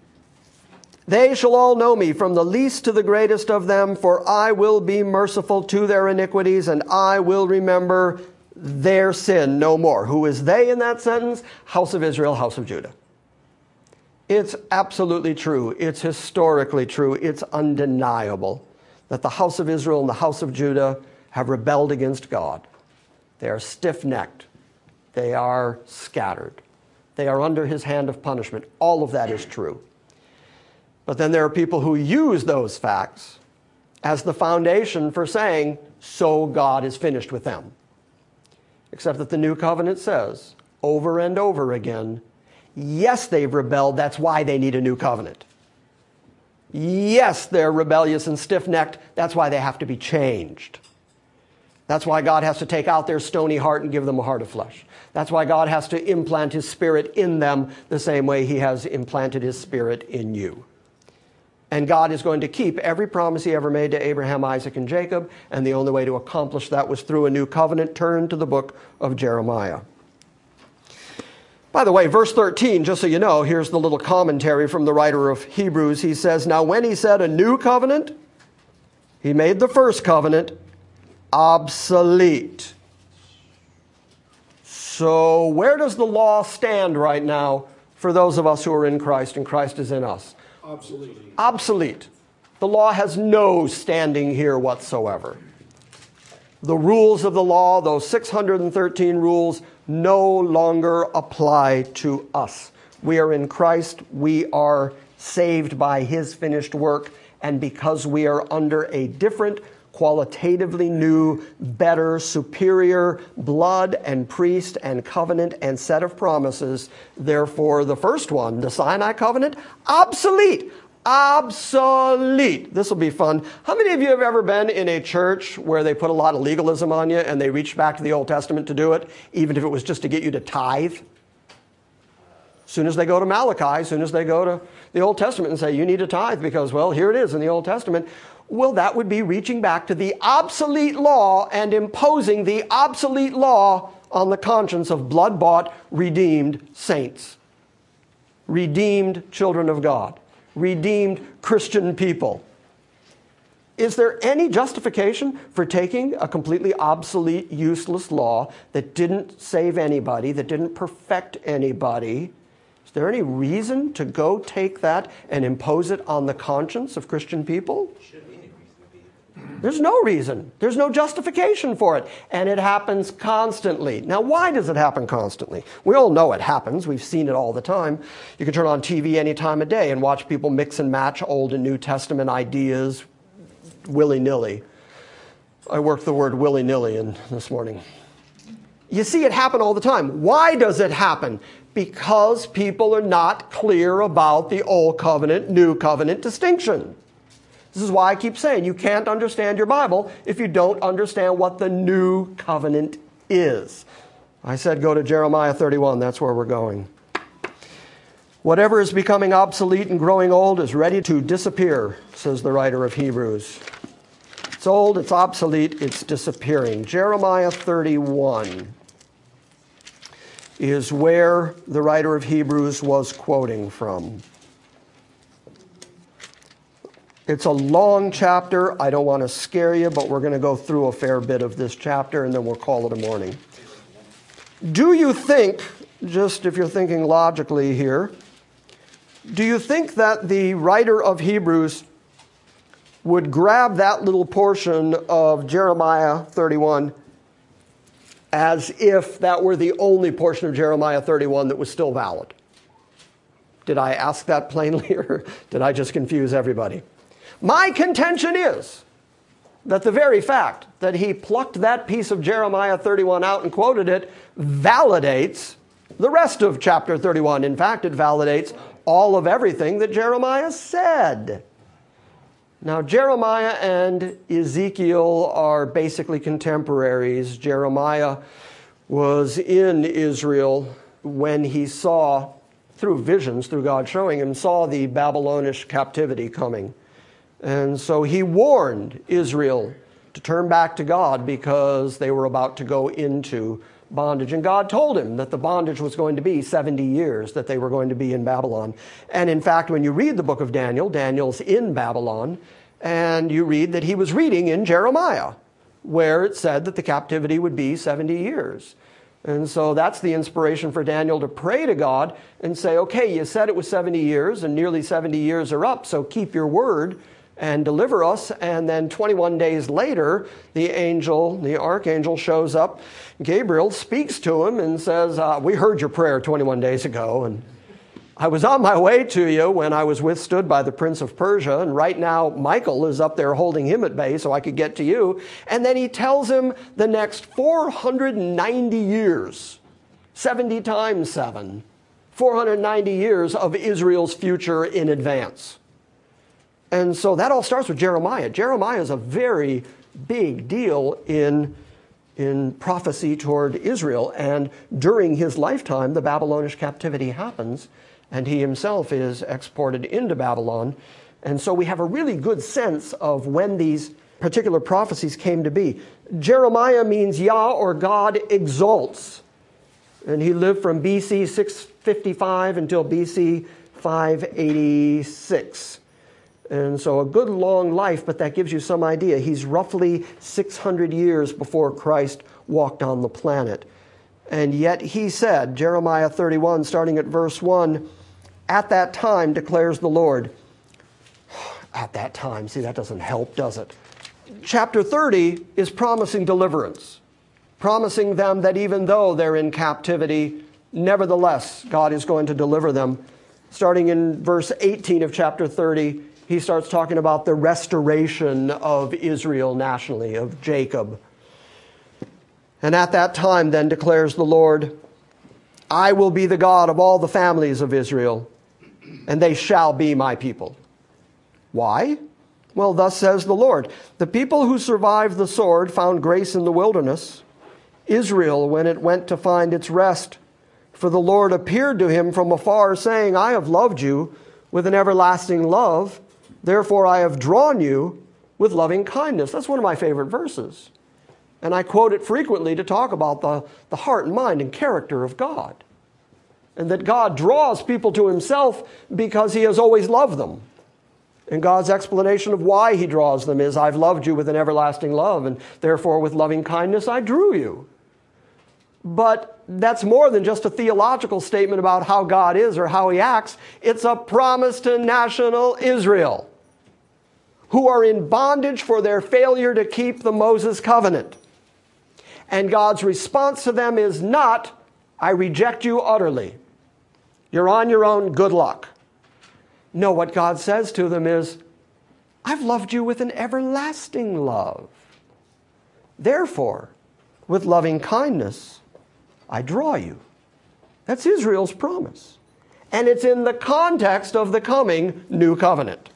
They shall all know me, from the least to the greatest of them, for I will be merciful to their iniquities, and I will remember their sin no more. Who is they in that sentence? House of Israel, house of Judah. It's absolutely true. It's historically true. It's undeniable that the house of Israel and the house of Judah have rebelled against God. They are stiff-necked. They are scattered. They are under his hand of punishment. All of that is true. But then there are people who use those facts as the foundation for saying, so God is finished with them. Except that the New Covenant says, over and over again, yes, they've rebelled, that's why they need a new covenant. Yes, they're rebellious and stiff-necked, that's why they have to be changed. That's why God has to take out their stony heart and give them a heart of flesh. That's why God has to implant His Spirit in them the same way He has implanted His Spirit in you. And God is going to keep every promise He ever made to Abraham, Isaac, and Jacob, and the only way to accomplish that was through a new covenant. Turn to the book of Jeremiah. By the way, verse 13, just so you know, here's the little commentary from the writer of Hebrews. He says, now when He said a new covenant, He made the first covenant obsolete. So where does the law stand right now for those of us who are in Christ and Christ is in us? Obsolete. Obsolete. The law has no standing here whatsoever. The rules of the law, those 613 rules, no longer apply to us. We are in Christ. We are saved by His finished work. And because we are under a different, qualitatively new, better, superior blood and priest and covenant and set of promises, therefore the first one, the Sinai covenant, obsolete. Obsolete. This will be fun. How many of you have ever been in a church where they put a lot of legalism on you and they reached back to the Old Testament to do it, even if it was just to get you to tithe? As soon as they go to Malachi, as soon as they go to the Old Testament and say, you need to tithe because, well, here it is in the Old Testament. Well, that would be reaching back to the obsolete law and imposing the obsolete law on the conscience of blood-bought, redeemed saints, redeemed children of God, redeemed Christian people. Is there any justification for taking a completely obsolete, useless law that didn't save anybody, that didn't perfect anybody? Is there any reason to go take that and impose it on the conscience of Christian people? There's no reason. There's no justification for it. And it happens constantly. Now, why does it happen constantly? We all know it happens. We've seen it all the time. You can turn on TV any time of day and watch people mix and match Old and New Testament ideas willy-nilly. I worked the word willy-nilly in this morning. You see it happen all the time. Why does it happen? Because people are not clear about the Old Covenant, New Covenant distinction. This is why I keep saying you can't understand your Bible if you don't understand what the New Covenant is. I said go to Jeremiah 31. That's where we're going. Whatever is becoming obsolete and growing old is ready to disappear, says the writer of Hebrews. It's old, it's obsolete, it's disappearing. Jeremiah 31 is where the writer of Hebrews was quoting from. It's a long chapter. I don't want to scare you, but we're going to go through a fair bit of this chapter, and then we'll call it a morning. Do you think, just if you're thinking logically here, do you think that the writer of Hebrews would grab that little portion of Jeremiah 31 as if that were the only portion of Jeremiah 31 that was still valid? Did I ask that plainly, or did I just confuse everybody? My contention is that the very fact that he plucked that piece of Jeremiah 31 out and quoted it validates the rest of chapter 31. In fact, it validates all of everything that Jeremiah said. Now, Jeremiah and Ezekiel are basically contemporaries. Jeremiah was in Israel when he saw, through visions, through God showing him, saw the Babylonish captivity coming. And so he warned Israel to turn back to God because they were about to go into bondage. And God told him that the bondage was going to be 70 years, that they were going to be in Babylon. And in fact, when you read the book of Daniel, Daniel's in Babylon, and you read that he was reading in Jeremiah, where it said that the captivity would be 70 years. And so that's the inspiration for Daniel to pray to God and say, okay, you said it was 70 years, and nearly 70 years are up, so keep your word and deliver us. And then 21 days later, the archangel shows up. Gabriel speaks to him and says, we heard your prayer 21 days ago, and I was on my way to you when I was withstood by the prince of Persia, and right now Michael is up there holding him at bay so I could get to you. And then he tells him the next 490 years, 70 times 7, 490 years of Israel's future in advance. And so that all starts with Jeremiah. Jeremiah is a very big deal in prophecy toward Israel. And during his lifetime, the Babylonish captivity happens, and he himself is exported into Babylon. And so we have a really good sense of when these particular prophecies came to be. Jeremiah means Yah, or God exalts. And he lived from BC 655 until BC 586. And so a good long life, but that gives you some idea. He's roughly 600 years before Christ walked on the planet. And yet he said, Jeremiah 31, starting at verse 1, "At that time, declares the Lord." At that time, see, that doesn't help, does it? Chapter 30 is promising deliverance, promising them that even though they're in captivity, nevertheless, God is going to deliver them. Starting in verse 18 of chapter 30, he starts talking about the restoration of Israel nationally, of Jacob. "And at that time, then, declares the Lord, I will be the God of all the families of Israel, and they shall be my people." Why? Well, thus says the Lord, "The people who survived the sword found grace in the wilderness. Israel, when it went to find its rest. For the Lord appeared to him from afar, saying, I have loved you with an everlasting love. Therefore I have drawn you with loving kindness." That's one of my favorite verses. And I quote it frequently to talk about the heart and mind and character of God. And that God draws people to himself because he has always loved them. And God's explanation of why he draws them is, I've loved you with an everlasting love, and therefore with loving kindness I drew you. But that's more than just a theological statement about how God is or how he acts. It's a promise to national Israel, who are in bondage for their failure to keep the Moses covenant. And God's response to them is not, I reject you utterly. You're on your own, good luck. No, what God says to them is, I've loved you with an everlasting love. Therefore, with loving kindness, I draw you. That's Israel's promise. And it's in the context of the coming new covenant.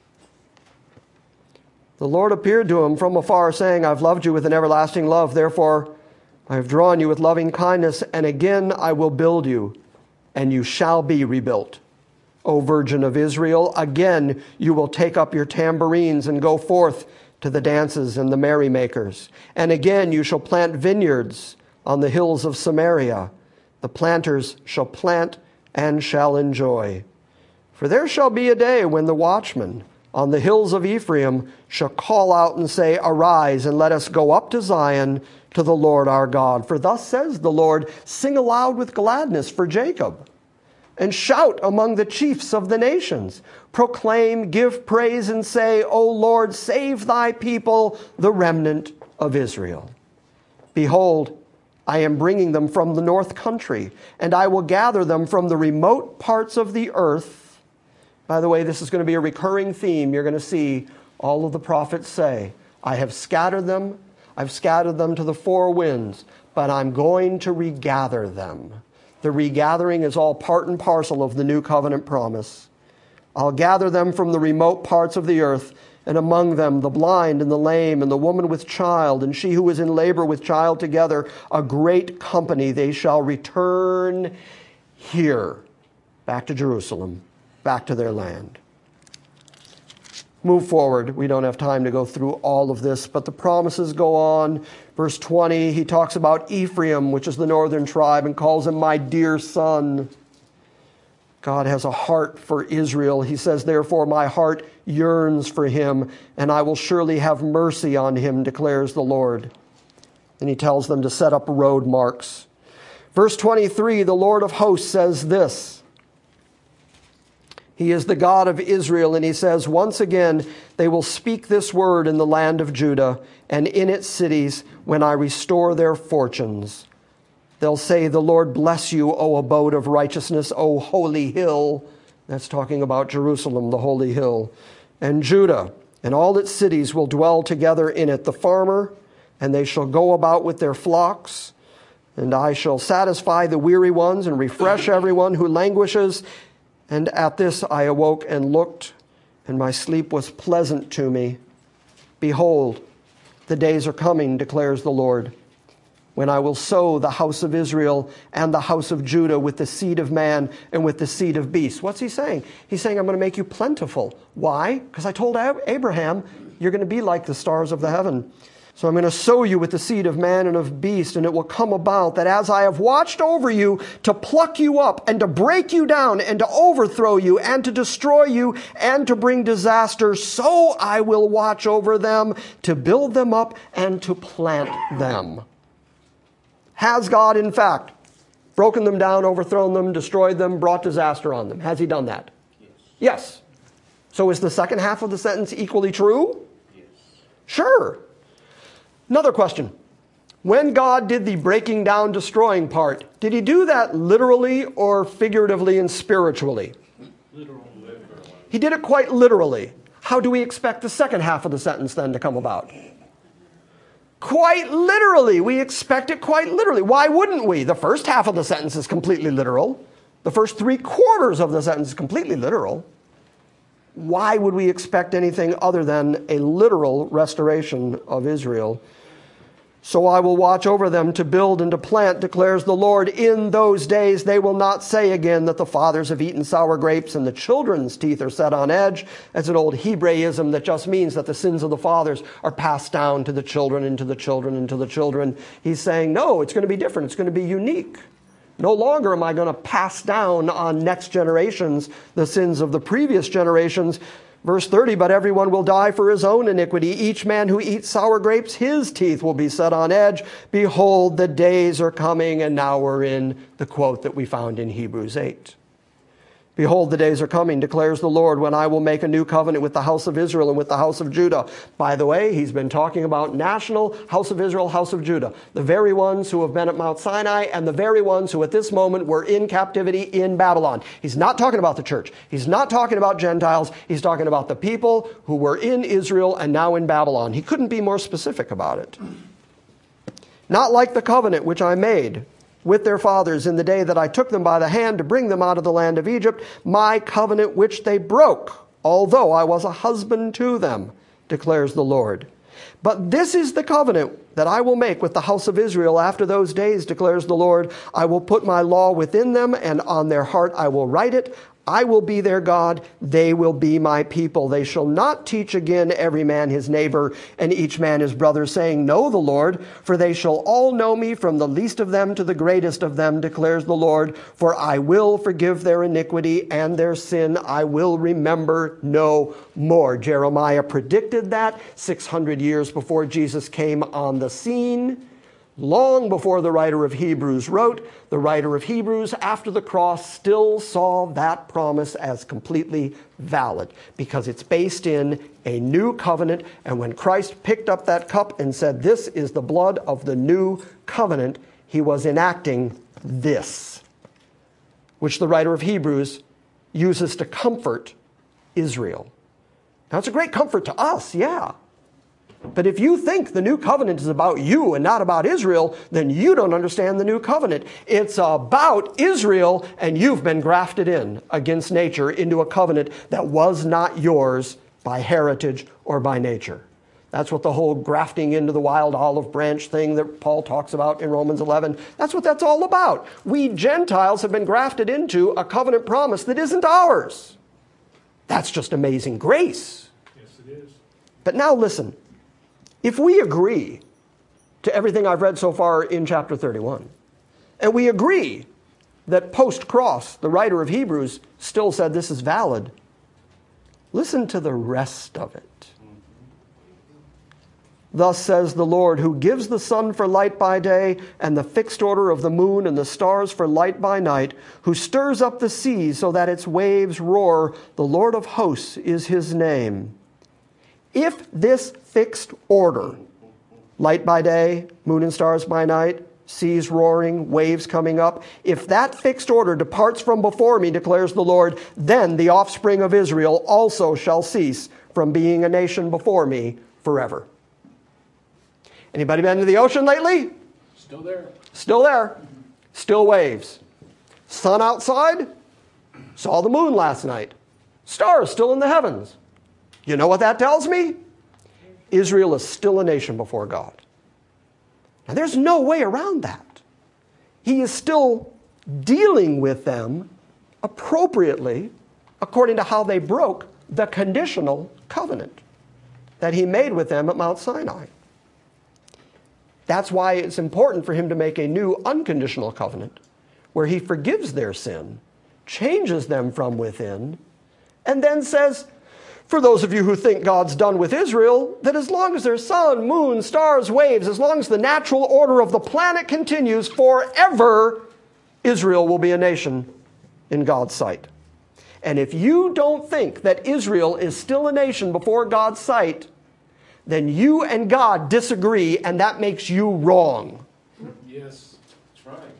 The Lord appeared to him from afar, saying, I've loved you with an everlasting love. Therefore, I have drawn you with loving kindness, and again I will build you, and you shall be rebuilt. O Virgin of Israel, again you will take up your tambourines and go forth to the dances and the merrymakers. And again you shall plant vineyards on the hills of Samaria. The planters shall plant and shall enjoy. For there shall be a day when the watchmen on the hills of Ephraim shall call out and say, Arise, and let us go up to Zion, to the Lord our God. For thus says the Lord, Sing aloud with gladness for Jacob, and shout among the chiefs of the nations. Proclaim, give praise, and say, O Lord, save thy people, the remnant of Israel. Behold, I am bringing them from the north country, and I will gather them from the remote parts of the earth. By the way, this is going to be a recurring theme. You're going to see all of the prophets say, I have scattered them. I've scattered them to the four winds, but I'm going to regather them. The regathering is all part and parcel of the new covenant promise. I'll gather them from the remote parts of the earth, and among them the blind and the lame and the woman with child and she who is in labor with child together, a great company. They shall return here, back to Jerusalem, back to their land. Move forward. We don't have time to go through all of this, but the promises go on. Verse 20, he talks about Ephraim, which is the northern tribe, and calls him my dear son. God has a heart for Israel. He says, therefore, my heart yearns for him, and I will surely have mercy on him, declares the Lord. And he tells them to set up road marks. Verse 23, the Lord of hosts says this. He is the God of Israel, and he says, once again, they will speak this word in the land of Judah and in its cities when I restore their fortunes. They'll say, the Lord bless you, O abode of righteousness, O holy hill. That's talking about Jerusalem, the holy hill. And Judah and all its cities will dwell together in it. The farmer, and they shall go about with their flocks. And I shall satisfy the weary ones and refresh everyone who languishes. And at this I awoke and looked, and my sleep was pleasant to me. Behold, the days are coming, declares the Lord, when I will sow the house of Israel and the house of Judah with the seed of man and with the seed of beast. What's he saying? He's saying, I'm going to make you plentiful. Why? Because I told Abraham, you're going to be like the stars of the heaven. So I'm going to sow you with the seed of man and of beast, and it will come about that as I have watched over you to pluck you up and to break you down and to overthrow you and to destroy you and to bring disaster, so I will watch over them to build them up and to plant them. Has God, in fact, broken them down, overthrown them, destroyed them, brought disaster on them? Has he done that? Yes. Yes. So is the second half of the sentence equally true? Yes. Sure. Another question. When God did the breaking down, destroying part, did he do that literally or figuratively and spiritually? Literally. He did it quite literally. How do we expect the second half of the sentence then to come about? Quite literally. We expect it quite literally. Why wouldn't we? The first half of the sentence is completely literal. The first 3/4 of the sentence is completely literal. Why would we expect anything other than a literal restoration of Israel? So I will watch over them to build and to plant, declares the Lord. In those days they will not say again that the fathers have eaten sour grapes and the children's teeth are set on edge. That's an old Hebraism that just means that the sins of the fathers are passed down to the children and to the children and to the children. He's saying, no, it's going to be different. It's going to be unique. No longer am I going to pass down on next generations the sins of the previous generations. Verse 30, but everyone will die for his own iniquity. Each man who eats sour grapes, his teeth will be set on edge. Behold, the days are coming. And now we're in the quote that we found in Hebrews 8. Behold, the days are coming, declares the Lord, when I will make a new covenant with the house of Israel and with the house of Judah. By the way, he's been talking about national house of Israel, house of Judah. The very ones who have been at Mount Sinai and the very ones who at this moment were in captivity in Babylon. He's not talking about the church. He's not talking about Gentiles. He's talking about the people who were in Israel and now in Babylon. He couldn't be more specific about it. Not like the covenant which I made with their fathers in the day that I took them by the hand to bring them out of the land of Egypt, my covenant which they broke, although I was a husband to them, declares the Lord. But this is the covenant that I will make with the house of Israel after those days, declares the Lord. I will put my law within them, and on their heart I will write it. I will be their God, they will be my people. They shall not teach again every man his neighbor and each man his brother, saying, know the Lord, for they shall all know me from the least of them to the greatest of them, declares the Lord. For I will forgive their iniquity and their sin I will remember no more. Jeremiah predicted that 600 years before Jesus came on the scene. Long before the writer of Hebrews wrote, the writer of Hebrews, after the cross, still saw that promise as completely valid because it's based in a new covenant. And when Christ picked up that cup and said, this is the blood of the new covenant, he was enacting this, which the writer of Hebrews uses to comfort Israel. Now, it's a great comfort to us, yeah. But if you think the new covenant is about you and not about Israel, then you don't understand the new covenant. It's about Israel, and you've been grafted in against nature into a covenant that was not yours by heritage or by nature. That's what the whole grafting into the wild olive branch thing that Paul talks about in Romans 11, that's what that's all about. We Gentiles have been grafted into a covenant promise that isn't ours. That's just amazing grace. Yes, it is. But now listen. If we agree to everything I've read so far in chapter 31, and we agree that post-cross, the writer of Hebrews still said this is valid, listen to the rest of it. Thus says the Lord, who gives the sun for light by day, and the fixed order of the moon and the stars for light by night, who stirs up the sea so that its waves roar, the Lord of hosts is his name. If this fixed order, light by day, moon and stars by night, seas roaring, waves coming up. If that fixed order departs from before me, declares the Lord, then the offspring of Israel also shall cease from being a nation before me forever. Anybody been to the ocean lately? Still there. Still there. Still waves. Sun outside? Saw the moon last night. Stars still in the heavens. You know what that tells me? Israel is still a nation before God. Now there's no way around that. He is still dealing with them appropriately according to how they broke the conditional covenant that he made with them at Mount Sinai. That's why it's important for him to make a new unconditional covenant where he forgives their sin, changes them from within, and then says, for those of you who think God's done with Israel, that as long as there's sun, moon, stars, waves, as long as the natural order of the planet continues forever, Israel will be a nation in God's sight. And if you don't think that Israel is still a nation before God's sight, then you and God disagree, and that makes you wrong. Yes, that's right.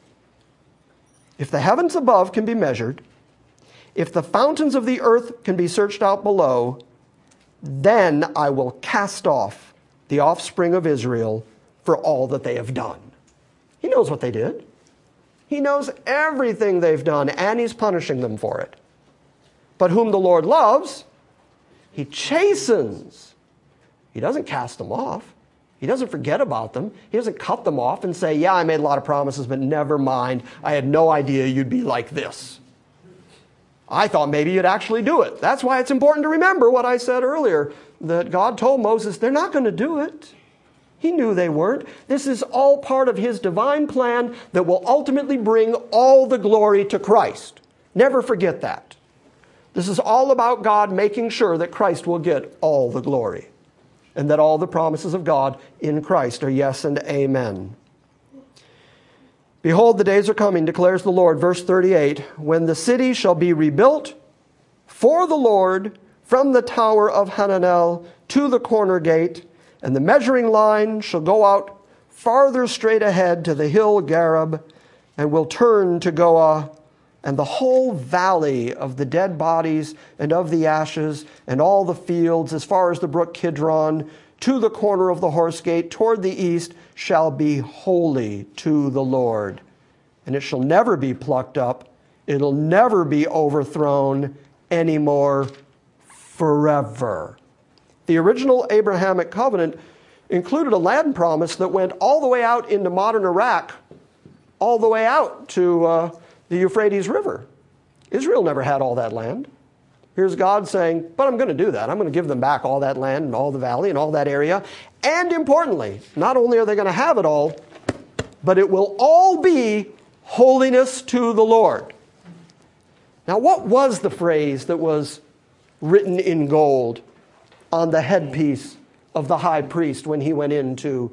If the heavens above can be measured, if the fountains of the earth can be searched out below, then I will cast off the offspring of Israel for all that they have done. He knows what they did. He knows everything they've done, and he's punishing them for it. But whom the Lord loves, he chastens. He doesn't cast them off. He doesn't forget about them. He doesn't cut them off and say, yeah, I made a lot of promises, but never mind. I had no idea you'd be like this. I thought maybe you'd actually do it. That's why it's important to remember what I said earlier, that God told Moses, they're not going to do it. He knew they weren't. This is all part of his divine plan that will ultimately bring all the glory to Christ. Never forget that. This is all about God making sure that Christ will get all the glory, and that all the promises of God in Christ are yes and amen. Behold, the days are coming, declares the Lord, verse 38, when the city shall be rebuilt for the Lord from the tower of Hananel to the corner gate, and the measuring line shall go out farther straight ahead to the hill Gareb, and will turn to Goah, and the whole valley of the dead bodies and of the ashes, and all the fields as far as the brook Kidron, to the corner of the horse gate toward the east, shall be holy to the Lord. And it shall never be plucked up. It'll never be overthrown anymore forever. The original Abrahamic covenant included a land promise that went all the way out into modern Iraq, all the way out to the Euphrates River. Israel never had all that land. Here's God saying, but I'm going to do that. I'm going to give them back all that land and all the valley and all that area. And importantly, not only are they going to have it all, but it will all be holiness to the Lord. Now, what was the phrase that was written in gold on the headpiece of the high priest when he went in to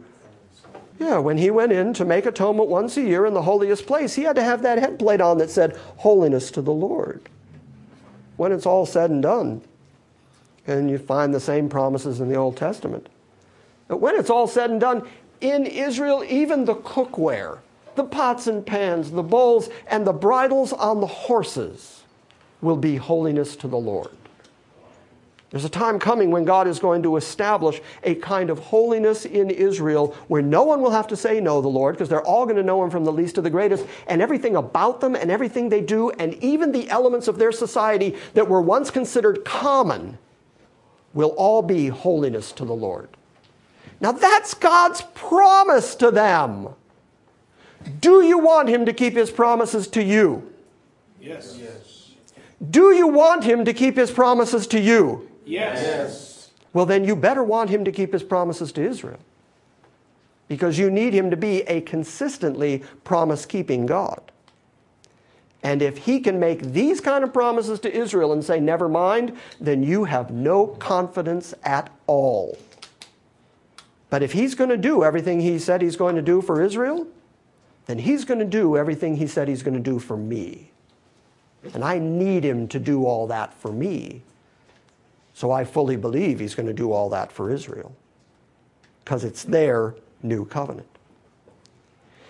make atonement once a year in the holiest place? He had to have that headplate on that said, holiness to the Lord. When it's all said and done, and you find the same promises in the Old Testament. But when it's all said and done, in Israel, even the cookware, the pots and pans, the bowls, and the bridles on the horses will be holiness to the Lord. There's a time coming when God is going to establish a kind of holiness in Israel where no one will have to say no to the Lord, because they're all going to know him from the least to the greatest, and everything about them and everything they do and even the elements of their society that were once considered common will all be holiness to the Lord. Now that's God's promise to them. Do you want him to keep his promises to you? Yes. Do you want him to keep his promises to you? Yes. Well, then you better want him to keep his promises to Israel, because you need him to be a consistently promise-keeping God. And if he can make these kind of promises to Israel and say, never mind, then you have no confidence at all. But if he's going to do everything he said he's going to do for Israel, then he's going to do everything he said he's going to do for me. And I need him to do all that for me. So I fully believe he's going to do all that for Israel, because it's their new covenant.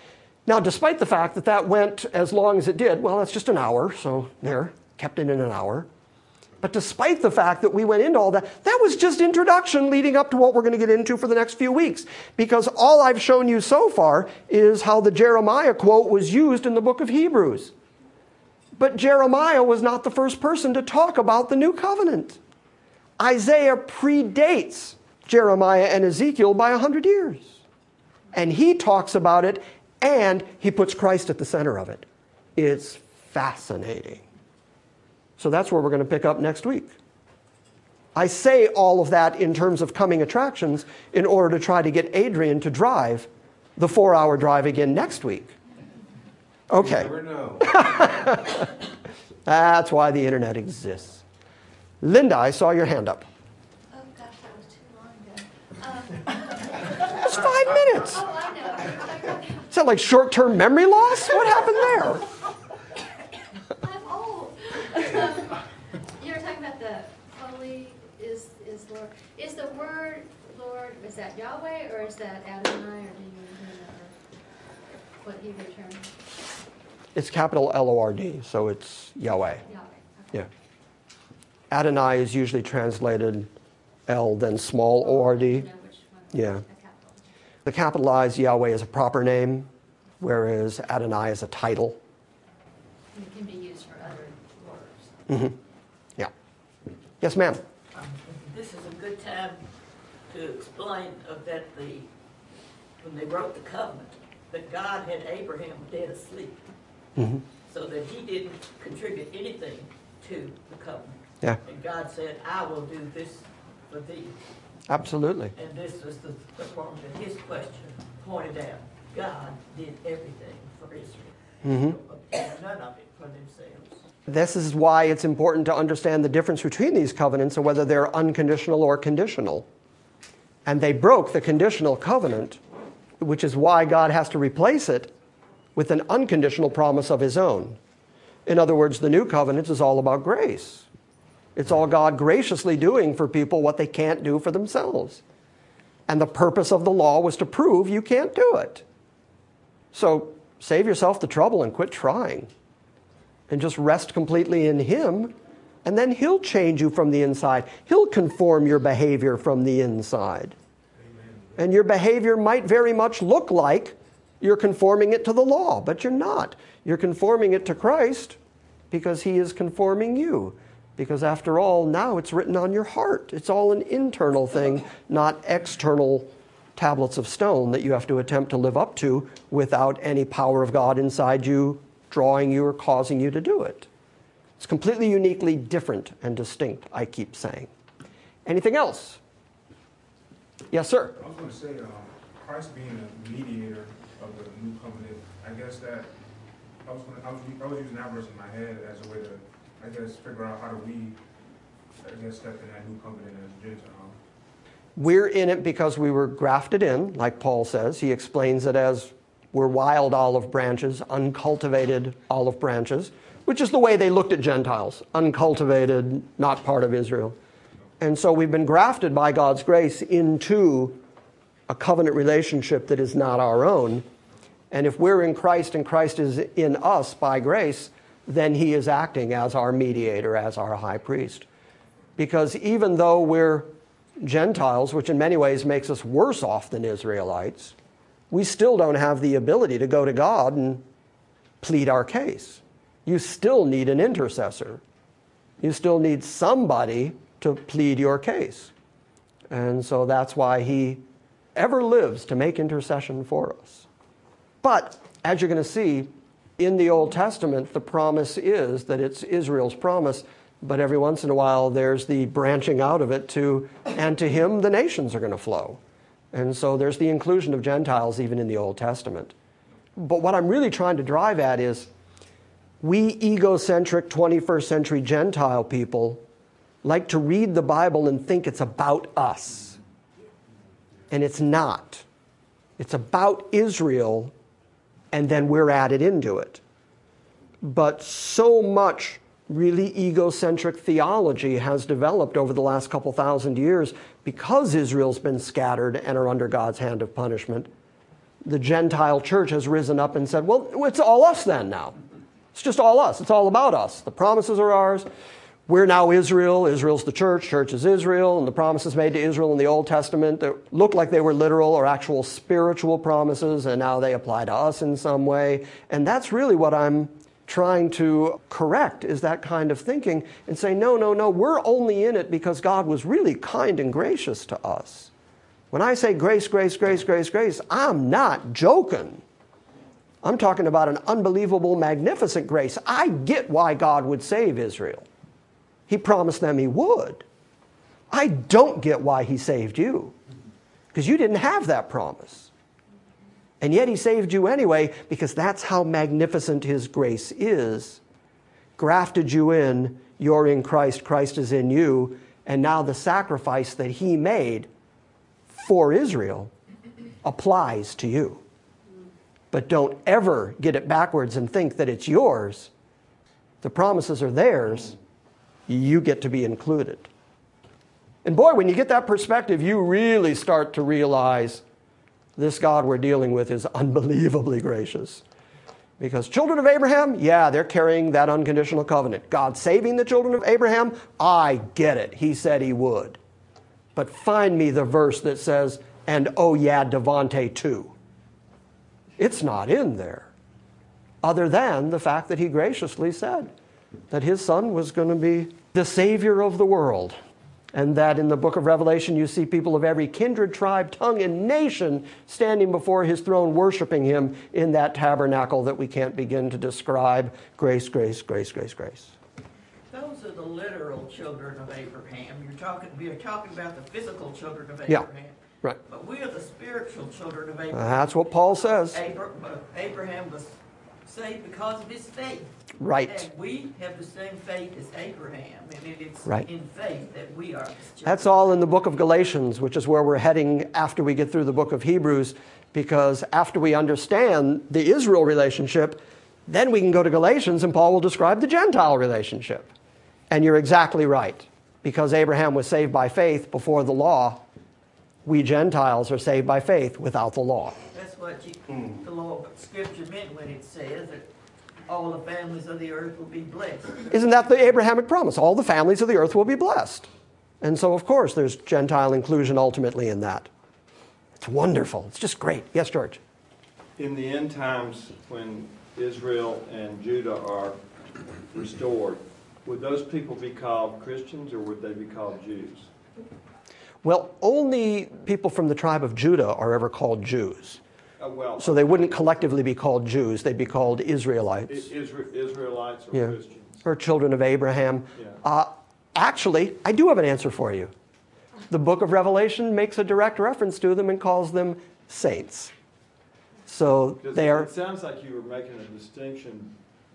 Now, despite the fact that that went as long as it did, well, that's just an hour, so there, kept it in an hour. But despite the fact that we went into all that, that was just introduction leading up to what we're going to get into for the next few weeks. Because all I've shown you so far is how the Jeremiah quote was used in the book of Hebrews. But Jeremiah was not the first person to talk about the new covenant. Isaiah predates Jeremiah and Ezekiel by 100 years. And he talks about it, and he puts Christ at the center of it. It's fascinating. So that's where we're going to pick up next week. I say all of that in terms of coming attractions in order to try to get Adrian to drive the 4-hour drive again next week. Okay. You never know. That's why the internet exists. Linda, I saw your hand up. Oh, gosh, that was too long ago. It's 5 minutes. Oh, I know. Is that like short-term memory loss? What happened there? I'm old. You were talking about the holy is Lord. Is the word Lord, is that Yahweh or is that Adonai, or do you remember what Hebrew term? It's capital L-O-R-D, so it's Yahweh. Yahweh. Okay. Yeah. Adonai is usually translated L, then small O-R-D. You know which one? Yeah. The capital. The capitalized Yahweh is a proper name, whereas Adonai is a title. And it can be used for other words. Yeah. Yes, ma'am. This is a good time to explain that when they wrote the covenant, that God had Abraham dead asleep, so that he didn't contribute anything to the covenant. Yeah. And God said, I will do this for thee. Absolutely. And this was the form that his question pointed out. God did everything for Israel, and none of it for themselves. This is why it's important to understand the difference between these covenants and whether they're unconditional or conditional. And they broke the conditional covenant, which is why God has to replace it with an unconditional promise of his own. In other words, the new covenant is all about grace. It's all God graciously doing for people what they can't do for themselves. And the purpose of the law was to prove you can't do it. So save yourself the trouble and quit trying. And just rest completely in him, and then he'll change you from the inside. He'll conform your behavior from the inside. And your behavior might very much look like you're conforming it to the law, but you're not. You're conforming it to Christ because he is conforming you. Because after all, now it's written on your heart. It's all an internal thing, not external tablets of stone that you have to attempt to live up to without any power of God inside you drawing you or causing you to do it. It's completely uniquely different and distinct, I keep saying. Anything else? Yes, sir. I was going to say, Christ being a mediator of the new covenant, I guess that I was using that verse in my head as a way to, I guess, figure out how do we, I guess, step in that new covenant as Gentiles. We're in it because we were grafted in, like Paul says. He explains it as we're wild olive branches, uncultivated olive branches, which is the way they looked at Gentiles, uncultivated, not part of Israel. And so we've been grafted by God's grace into a covenant relationship that is not our own. And if we're in Christ and Christ is in us by grace, then he is acting as our mediator, as our high priest. Because even though we're Gentiles, which in many ways makes us worse off than Israelites, we still don't have the ability to go to God and plead our case. You still need an intercessor. You still need somebody to plead your case. And so that's why he ever lives to make intercession for us. But, as you're going to see, in the Old Testament, the promise is that it's Israel's promise, but every once in a while there's the branching out of it to, and to him the nations are going to flow. And so there's the inclusion of Gentiles even in the Old Testament. But what I'm really trying to drive at is we egocentric 21st century Gentile people like to read the Bible and think it's about us. And it's not. It's about Israel, and then we're added into it. But so much really egocentric theology has developed over the last couple thousand years because Israel's been scattered and are under God's hand of punishment, the Gentile church has risen up and said, well, it's all us then now. It's just all us. It's all about us. The promises are ours. We're now Israel. Israel's the church. Church is Israel. And the promises made to Israel in the Old Testament that looked like they were literal or actual spiritual promises, and now they apply to us in some way. And that's really what I'm trying to correct, is that kind of thinking, and say, no, we're only in it because God was really kind and gracious to us. When I say grace, grace, grace, grace, grace, I'm not joking. I'm talking about an unbelievable, magnificent grace. I get why God would save Israel. He promised them he would. I don't get why he saved you, because you didn't have that promise. And yet he saved you anyway, because that's how magnificent his grace is. Grafted you in, you're in Christ, Christ is in you, and now the sacrifice that he made for Israel applies to you. But don't ever get it backwards and think that it's yours. The promises are theirs. You get to be included. And boy, when you get that perspective, you really start to realize this God we're dealing with is unbelievably gracious. Because children of Abraham, yeah, they're carrying that unconditional covenant. God saving the children of Abraham, I get it. He said he would. But find me the verse that says, and oh yeah, Devante too. It's not in there. Other than the fact that he graciously said that his son was going to be the Savior of the world. And that in the book of Revelation, you see people of every kindred, tribe, tongue, and nation standing before his throne, worshiping him in that tabernacle that we can't begin to describe. Grace, grace, grace, grace, grace. Those are the literal children of Abraham. We are talking about the physical children of Yeah. Abraham. Right. But we are the spiritual children of Abraham. That's what Paul says. Abraham was saved because of his faith. Right. And we have the same faith as Abraham. And it's Right. in faith that we are his children. That's all in the book of Galatians, which is where we're heading after we get through the book of Hebrews, because after we understand the Israel relationship, then we can go to Galatians and Paul will describe the Gentile relationship. And you're exactly right. Because Abraham was saved by faith before the law, we Gentiles are saved by faith without the law. That's what the law of Scripture meant when it says that all the families of the earth will be blessed. Isn't that the Abrahamic promise? All the families of the earth will be blessed. And so, of course, there's Gentile inclusion ultimately in that. It's wonderful. It's just great. Yes, George? In the end times, when Israel and Judah are restored, would those people be called Christians or would they be called Jews? Well, only people from the tribe of Judah are ever called Jews. Well, So they wouldn't collectively be called Jews. They'd be called Israelites. Israelites or Yeah. Christians? Or children of Abraham. Yeah. Actually, I do have an answer for you. The book of Revelation makes a direct reference to them and calls them saints. So Because they are... it sounds like you were making a distinction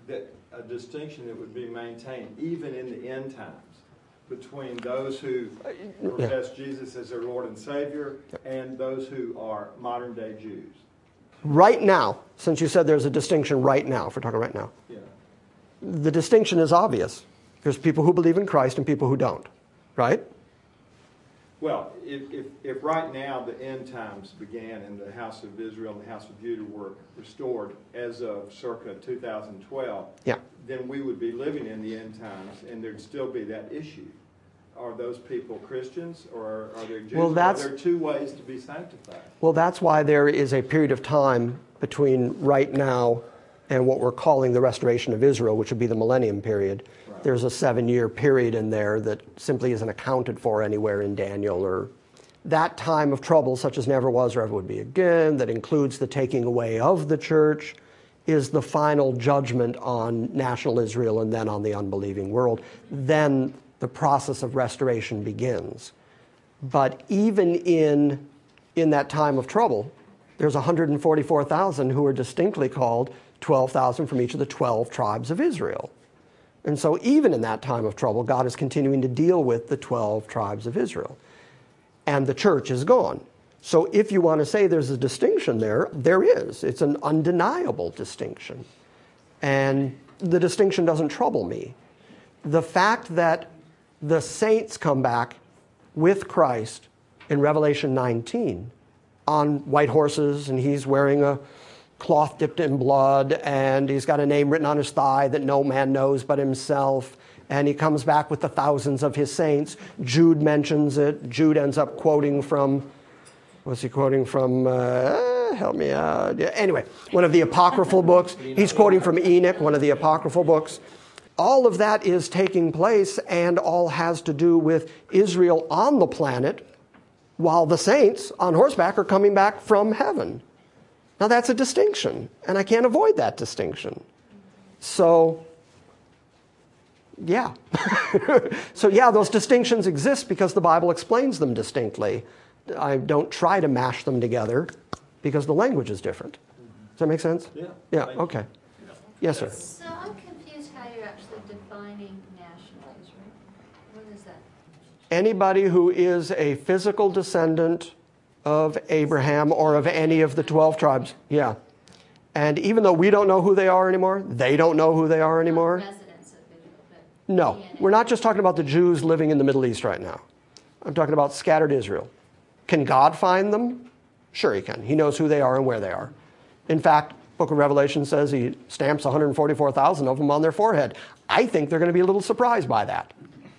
that would be maintained even in the end times between those who profess Jesus as their Lord and Savior and those who are modern day Jews. Right now, since you said there's a distinction right now, if we're talking right now, Yeah. the distinction is obvious. There's people who believe in Christ and people who don't, right? Well, if right now the end times began and the house of Israel and the house of Judah were restored as of circa 2012, Yeah. then we would be living in the end times and there'd still be that issue. Are those people Christians or are they Jews? Well, that's- Are there two ways to be sanctified? Well, that's why there is a period of time between right now and what we're calling the restoration of Israel, which would be the millennium period. Right. There's a 7-year period in there that simply isn't accounted for anywhere in Daniel, or that time of trouble, such as never was or ever would be again, that includes the taking away of the church, is the final judgment on national Israel and then on the unbelieving world. Then the process of restoration begins. But even in that time of trouble, there's 144,000 who are distinctly called, 12,000 from each of the 12 tribes of Israel. And so even in that time of trouble, God is continuing to deal with the 12 tribes of Israel. And the church is gone. So if you want to say there's a distinction there, there is. It's an undeniable distinction. And the distinction doesn't trouble me. The fact that the saints come back with Christ in Revelation 19, on white horses, and he's wearing a cloth dipped in blood, and he's got a name written on his thigh that no man knows but himself. And he comes back with the thousands of his saints. Jude mentions it. Jude ends up quoting from, what's he quoting from? Help me out. Yeah, anyway, one of the apocryphal books. He's quoting from Enoch, one of the apocryphal books. All of that is taking place, and all has to do with Israel on the planet, while the saints on horseback are coming back from heaven. Now that's a distinction, and I can't avoid that distinction. So, yeah. So yeah, those distinctions exist because the Bible explains them distinctly. I don't try to mash them together because the language is different. Does that make sense? Yeah. Yeah, okay. Yes, sir. So I'm confused how you're actually defining national Israel. What is that? Anybody who is a physical descendant of Abraham or of any of the 12 tribes. Yeah. And even though we don't know who they are anymore, they don't know who they are anymore. Residents of Israel, but No, DNA. we're not just talking about the Jews living in the Middle East right now. I'm talking about scattered Israel. Can God find them? Sure he can. He knows who they are and where they are. In fact, Book of Revelation says he stamps 144,000 of them on their forehead. I think they're going to be a little surprised by that.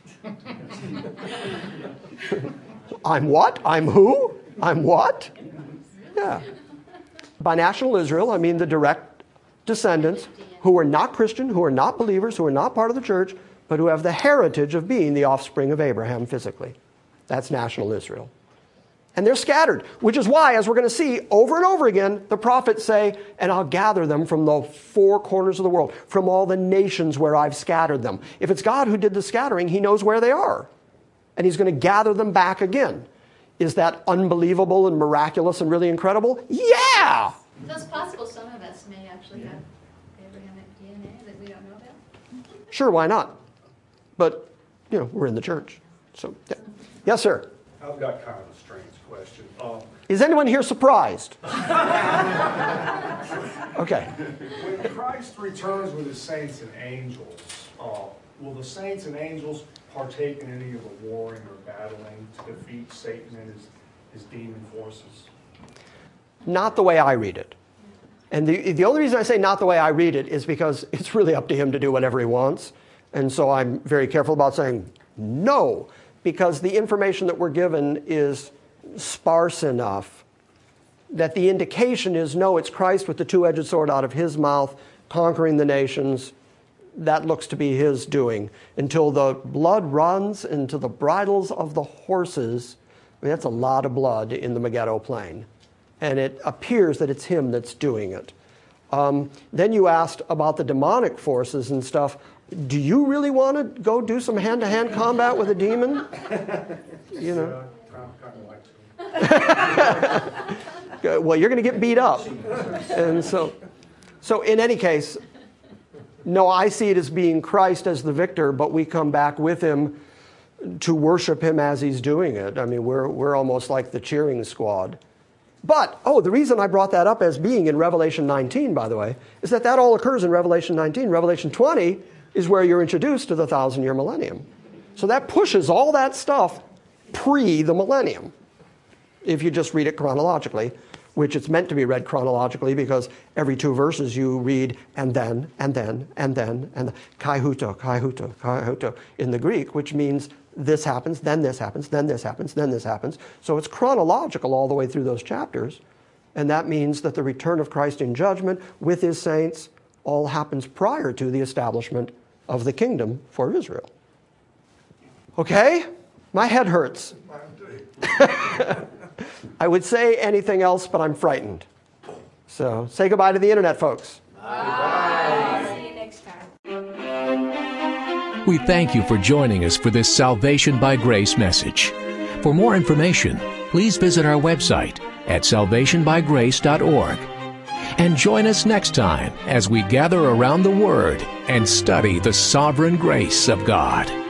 I'm what? I'm who? I'm what? Yeah. By national Israel, I mean the direct descendants who are not Christian, who are not believers, who are not part of the church, but who have the heritage of being the offspring of Abraham physically. That's national Israel. And they're scattered, which is why, as we're going to see over and over again, the prophets say, and I'll gather them from the four corners of the world, from all the nations where I've scattered them. If it's God who did the scattering, he knows where they are. And he's going to gather them back again. Is that unbelievable and miraculous and really incredible? Yeah! So it's possible some of us may actually have Abrahamic DNA that we don't know about? Sure, why not? But, we're in the church. So, yeah. Yes, sir. I've got kind of a strange question. Is anyone here surprised? Okay. When Christ returns with his saints and angels, will the saints and angels partake in any of the warring or battling to defeat Satan and his demon forces? Not the way I read it. And the only reason I say not the way I read it is because it's really up to him to do whatever he wants. And so I'm very careful about saying no, because the information that we're given is sparse enough that the indication is, no, it's Christ with the two-edged sword out of his mouth, conquering the nations. That looks to be his doing. Until the blood runs into the bridles of the horses, I mean, that's a lot of blood in the Megiddo plain. And it appears that it's him that's doing it. Then you asked about the demonic forces and stuff. Do you really want to go do some hand-to-hand combat with a demon? Yeah, kind of like to. Well, you're going to get beat up. And so in any case, no, I see it as being Christ as the victor, but we come back with him to worship him as he's doing it. I mean, we're almost like the cheering squad. But, the reason I brought that up as being in Revelation 19, by the way, is that all occurs in Revelation 19. Revelation 20 is where you're introduced to the 1,000-year millennium. So that pushes all that stuff pre the millennium, if you just read it chronologically, which it's meant to be read chronologically because every 2 verses you read and then, kai huto, kai huto, kai huto in the Greek, which means this happens, then this happens, then this happens, then this happens. So it's chronological all the way through those chapters. And that means that the return of Christ in judgment with his saints all happens prior to the establishment of the kingdom for Israel. Okay? My head hurts. I would say anything else, but I'm frightened. So say goodbye to the internet, folks. Bye. See you next time. We thank you for joining us for this Salvation by Grace message. For more information, please visit our website at salvationbygrace.org. And join us next time as we gather around the Word and study the sovereign grace of God.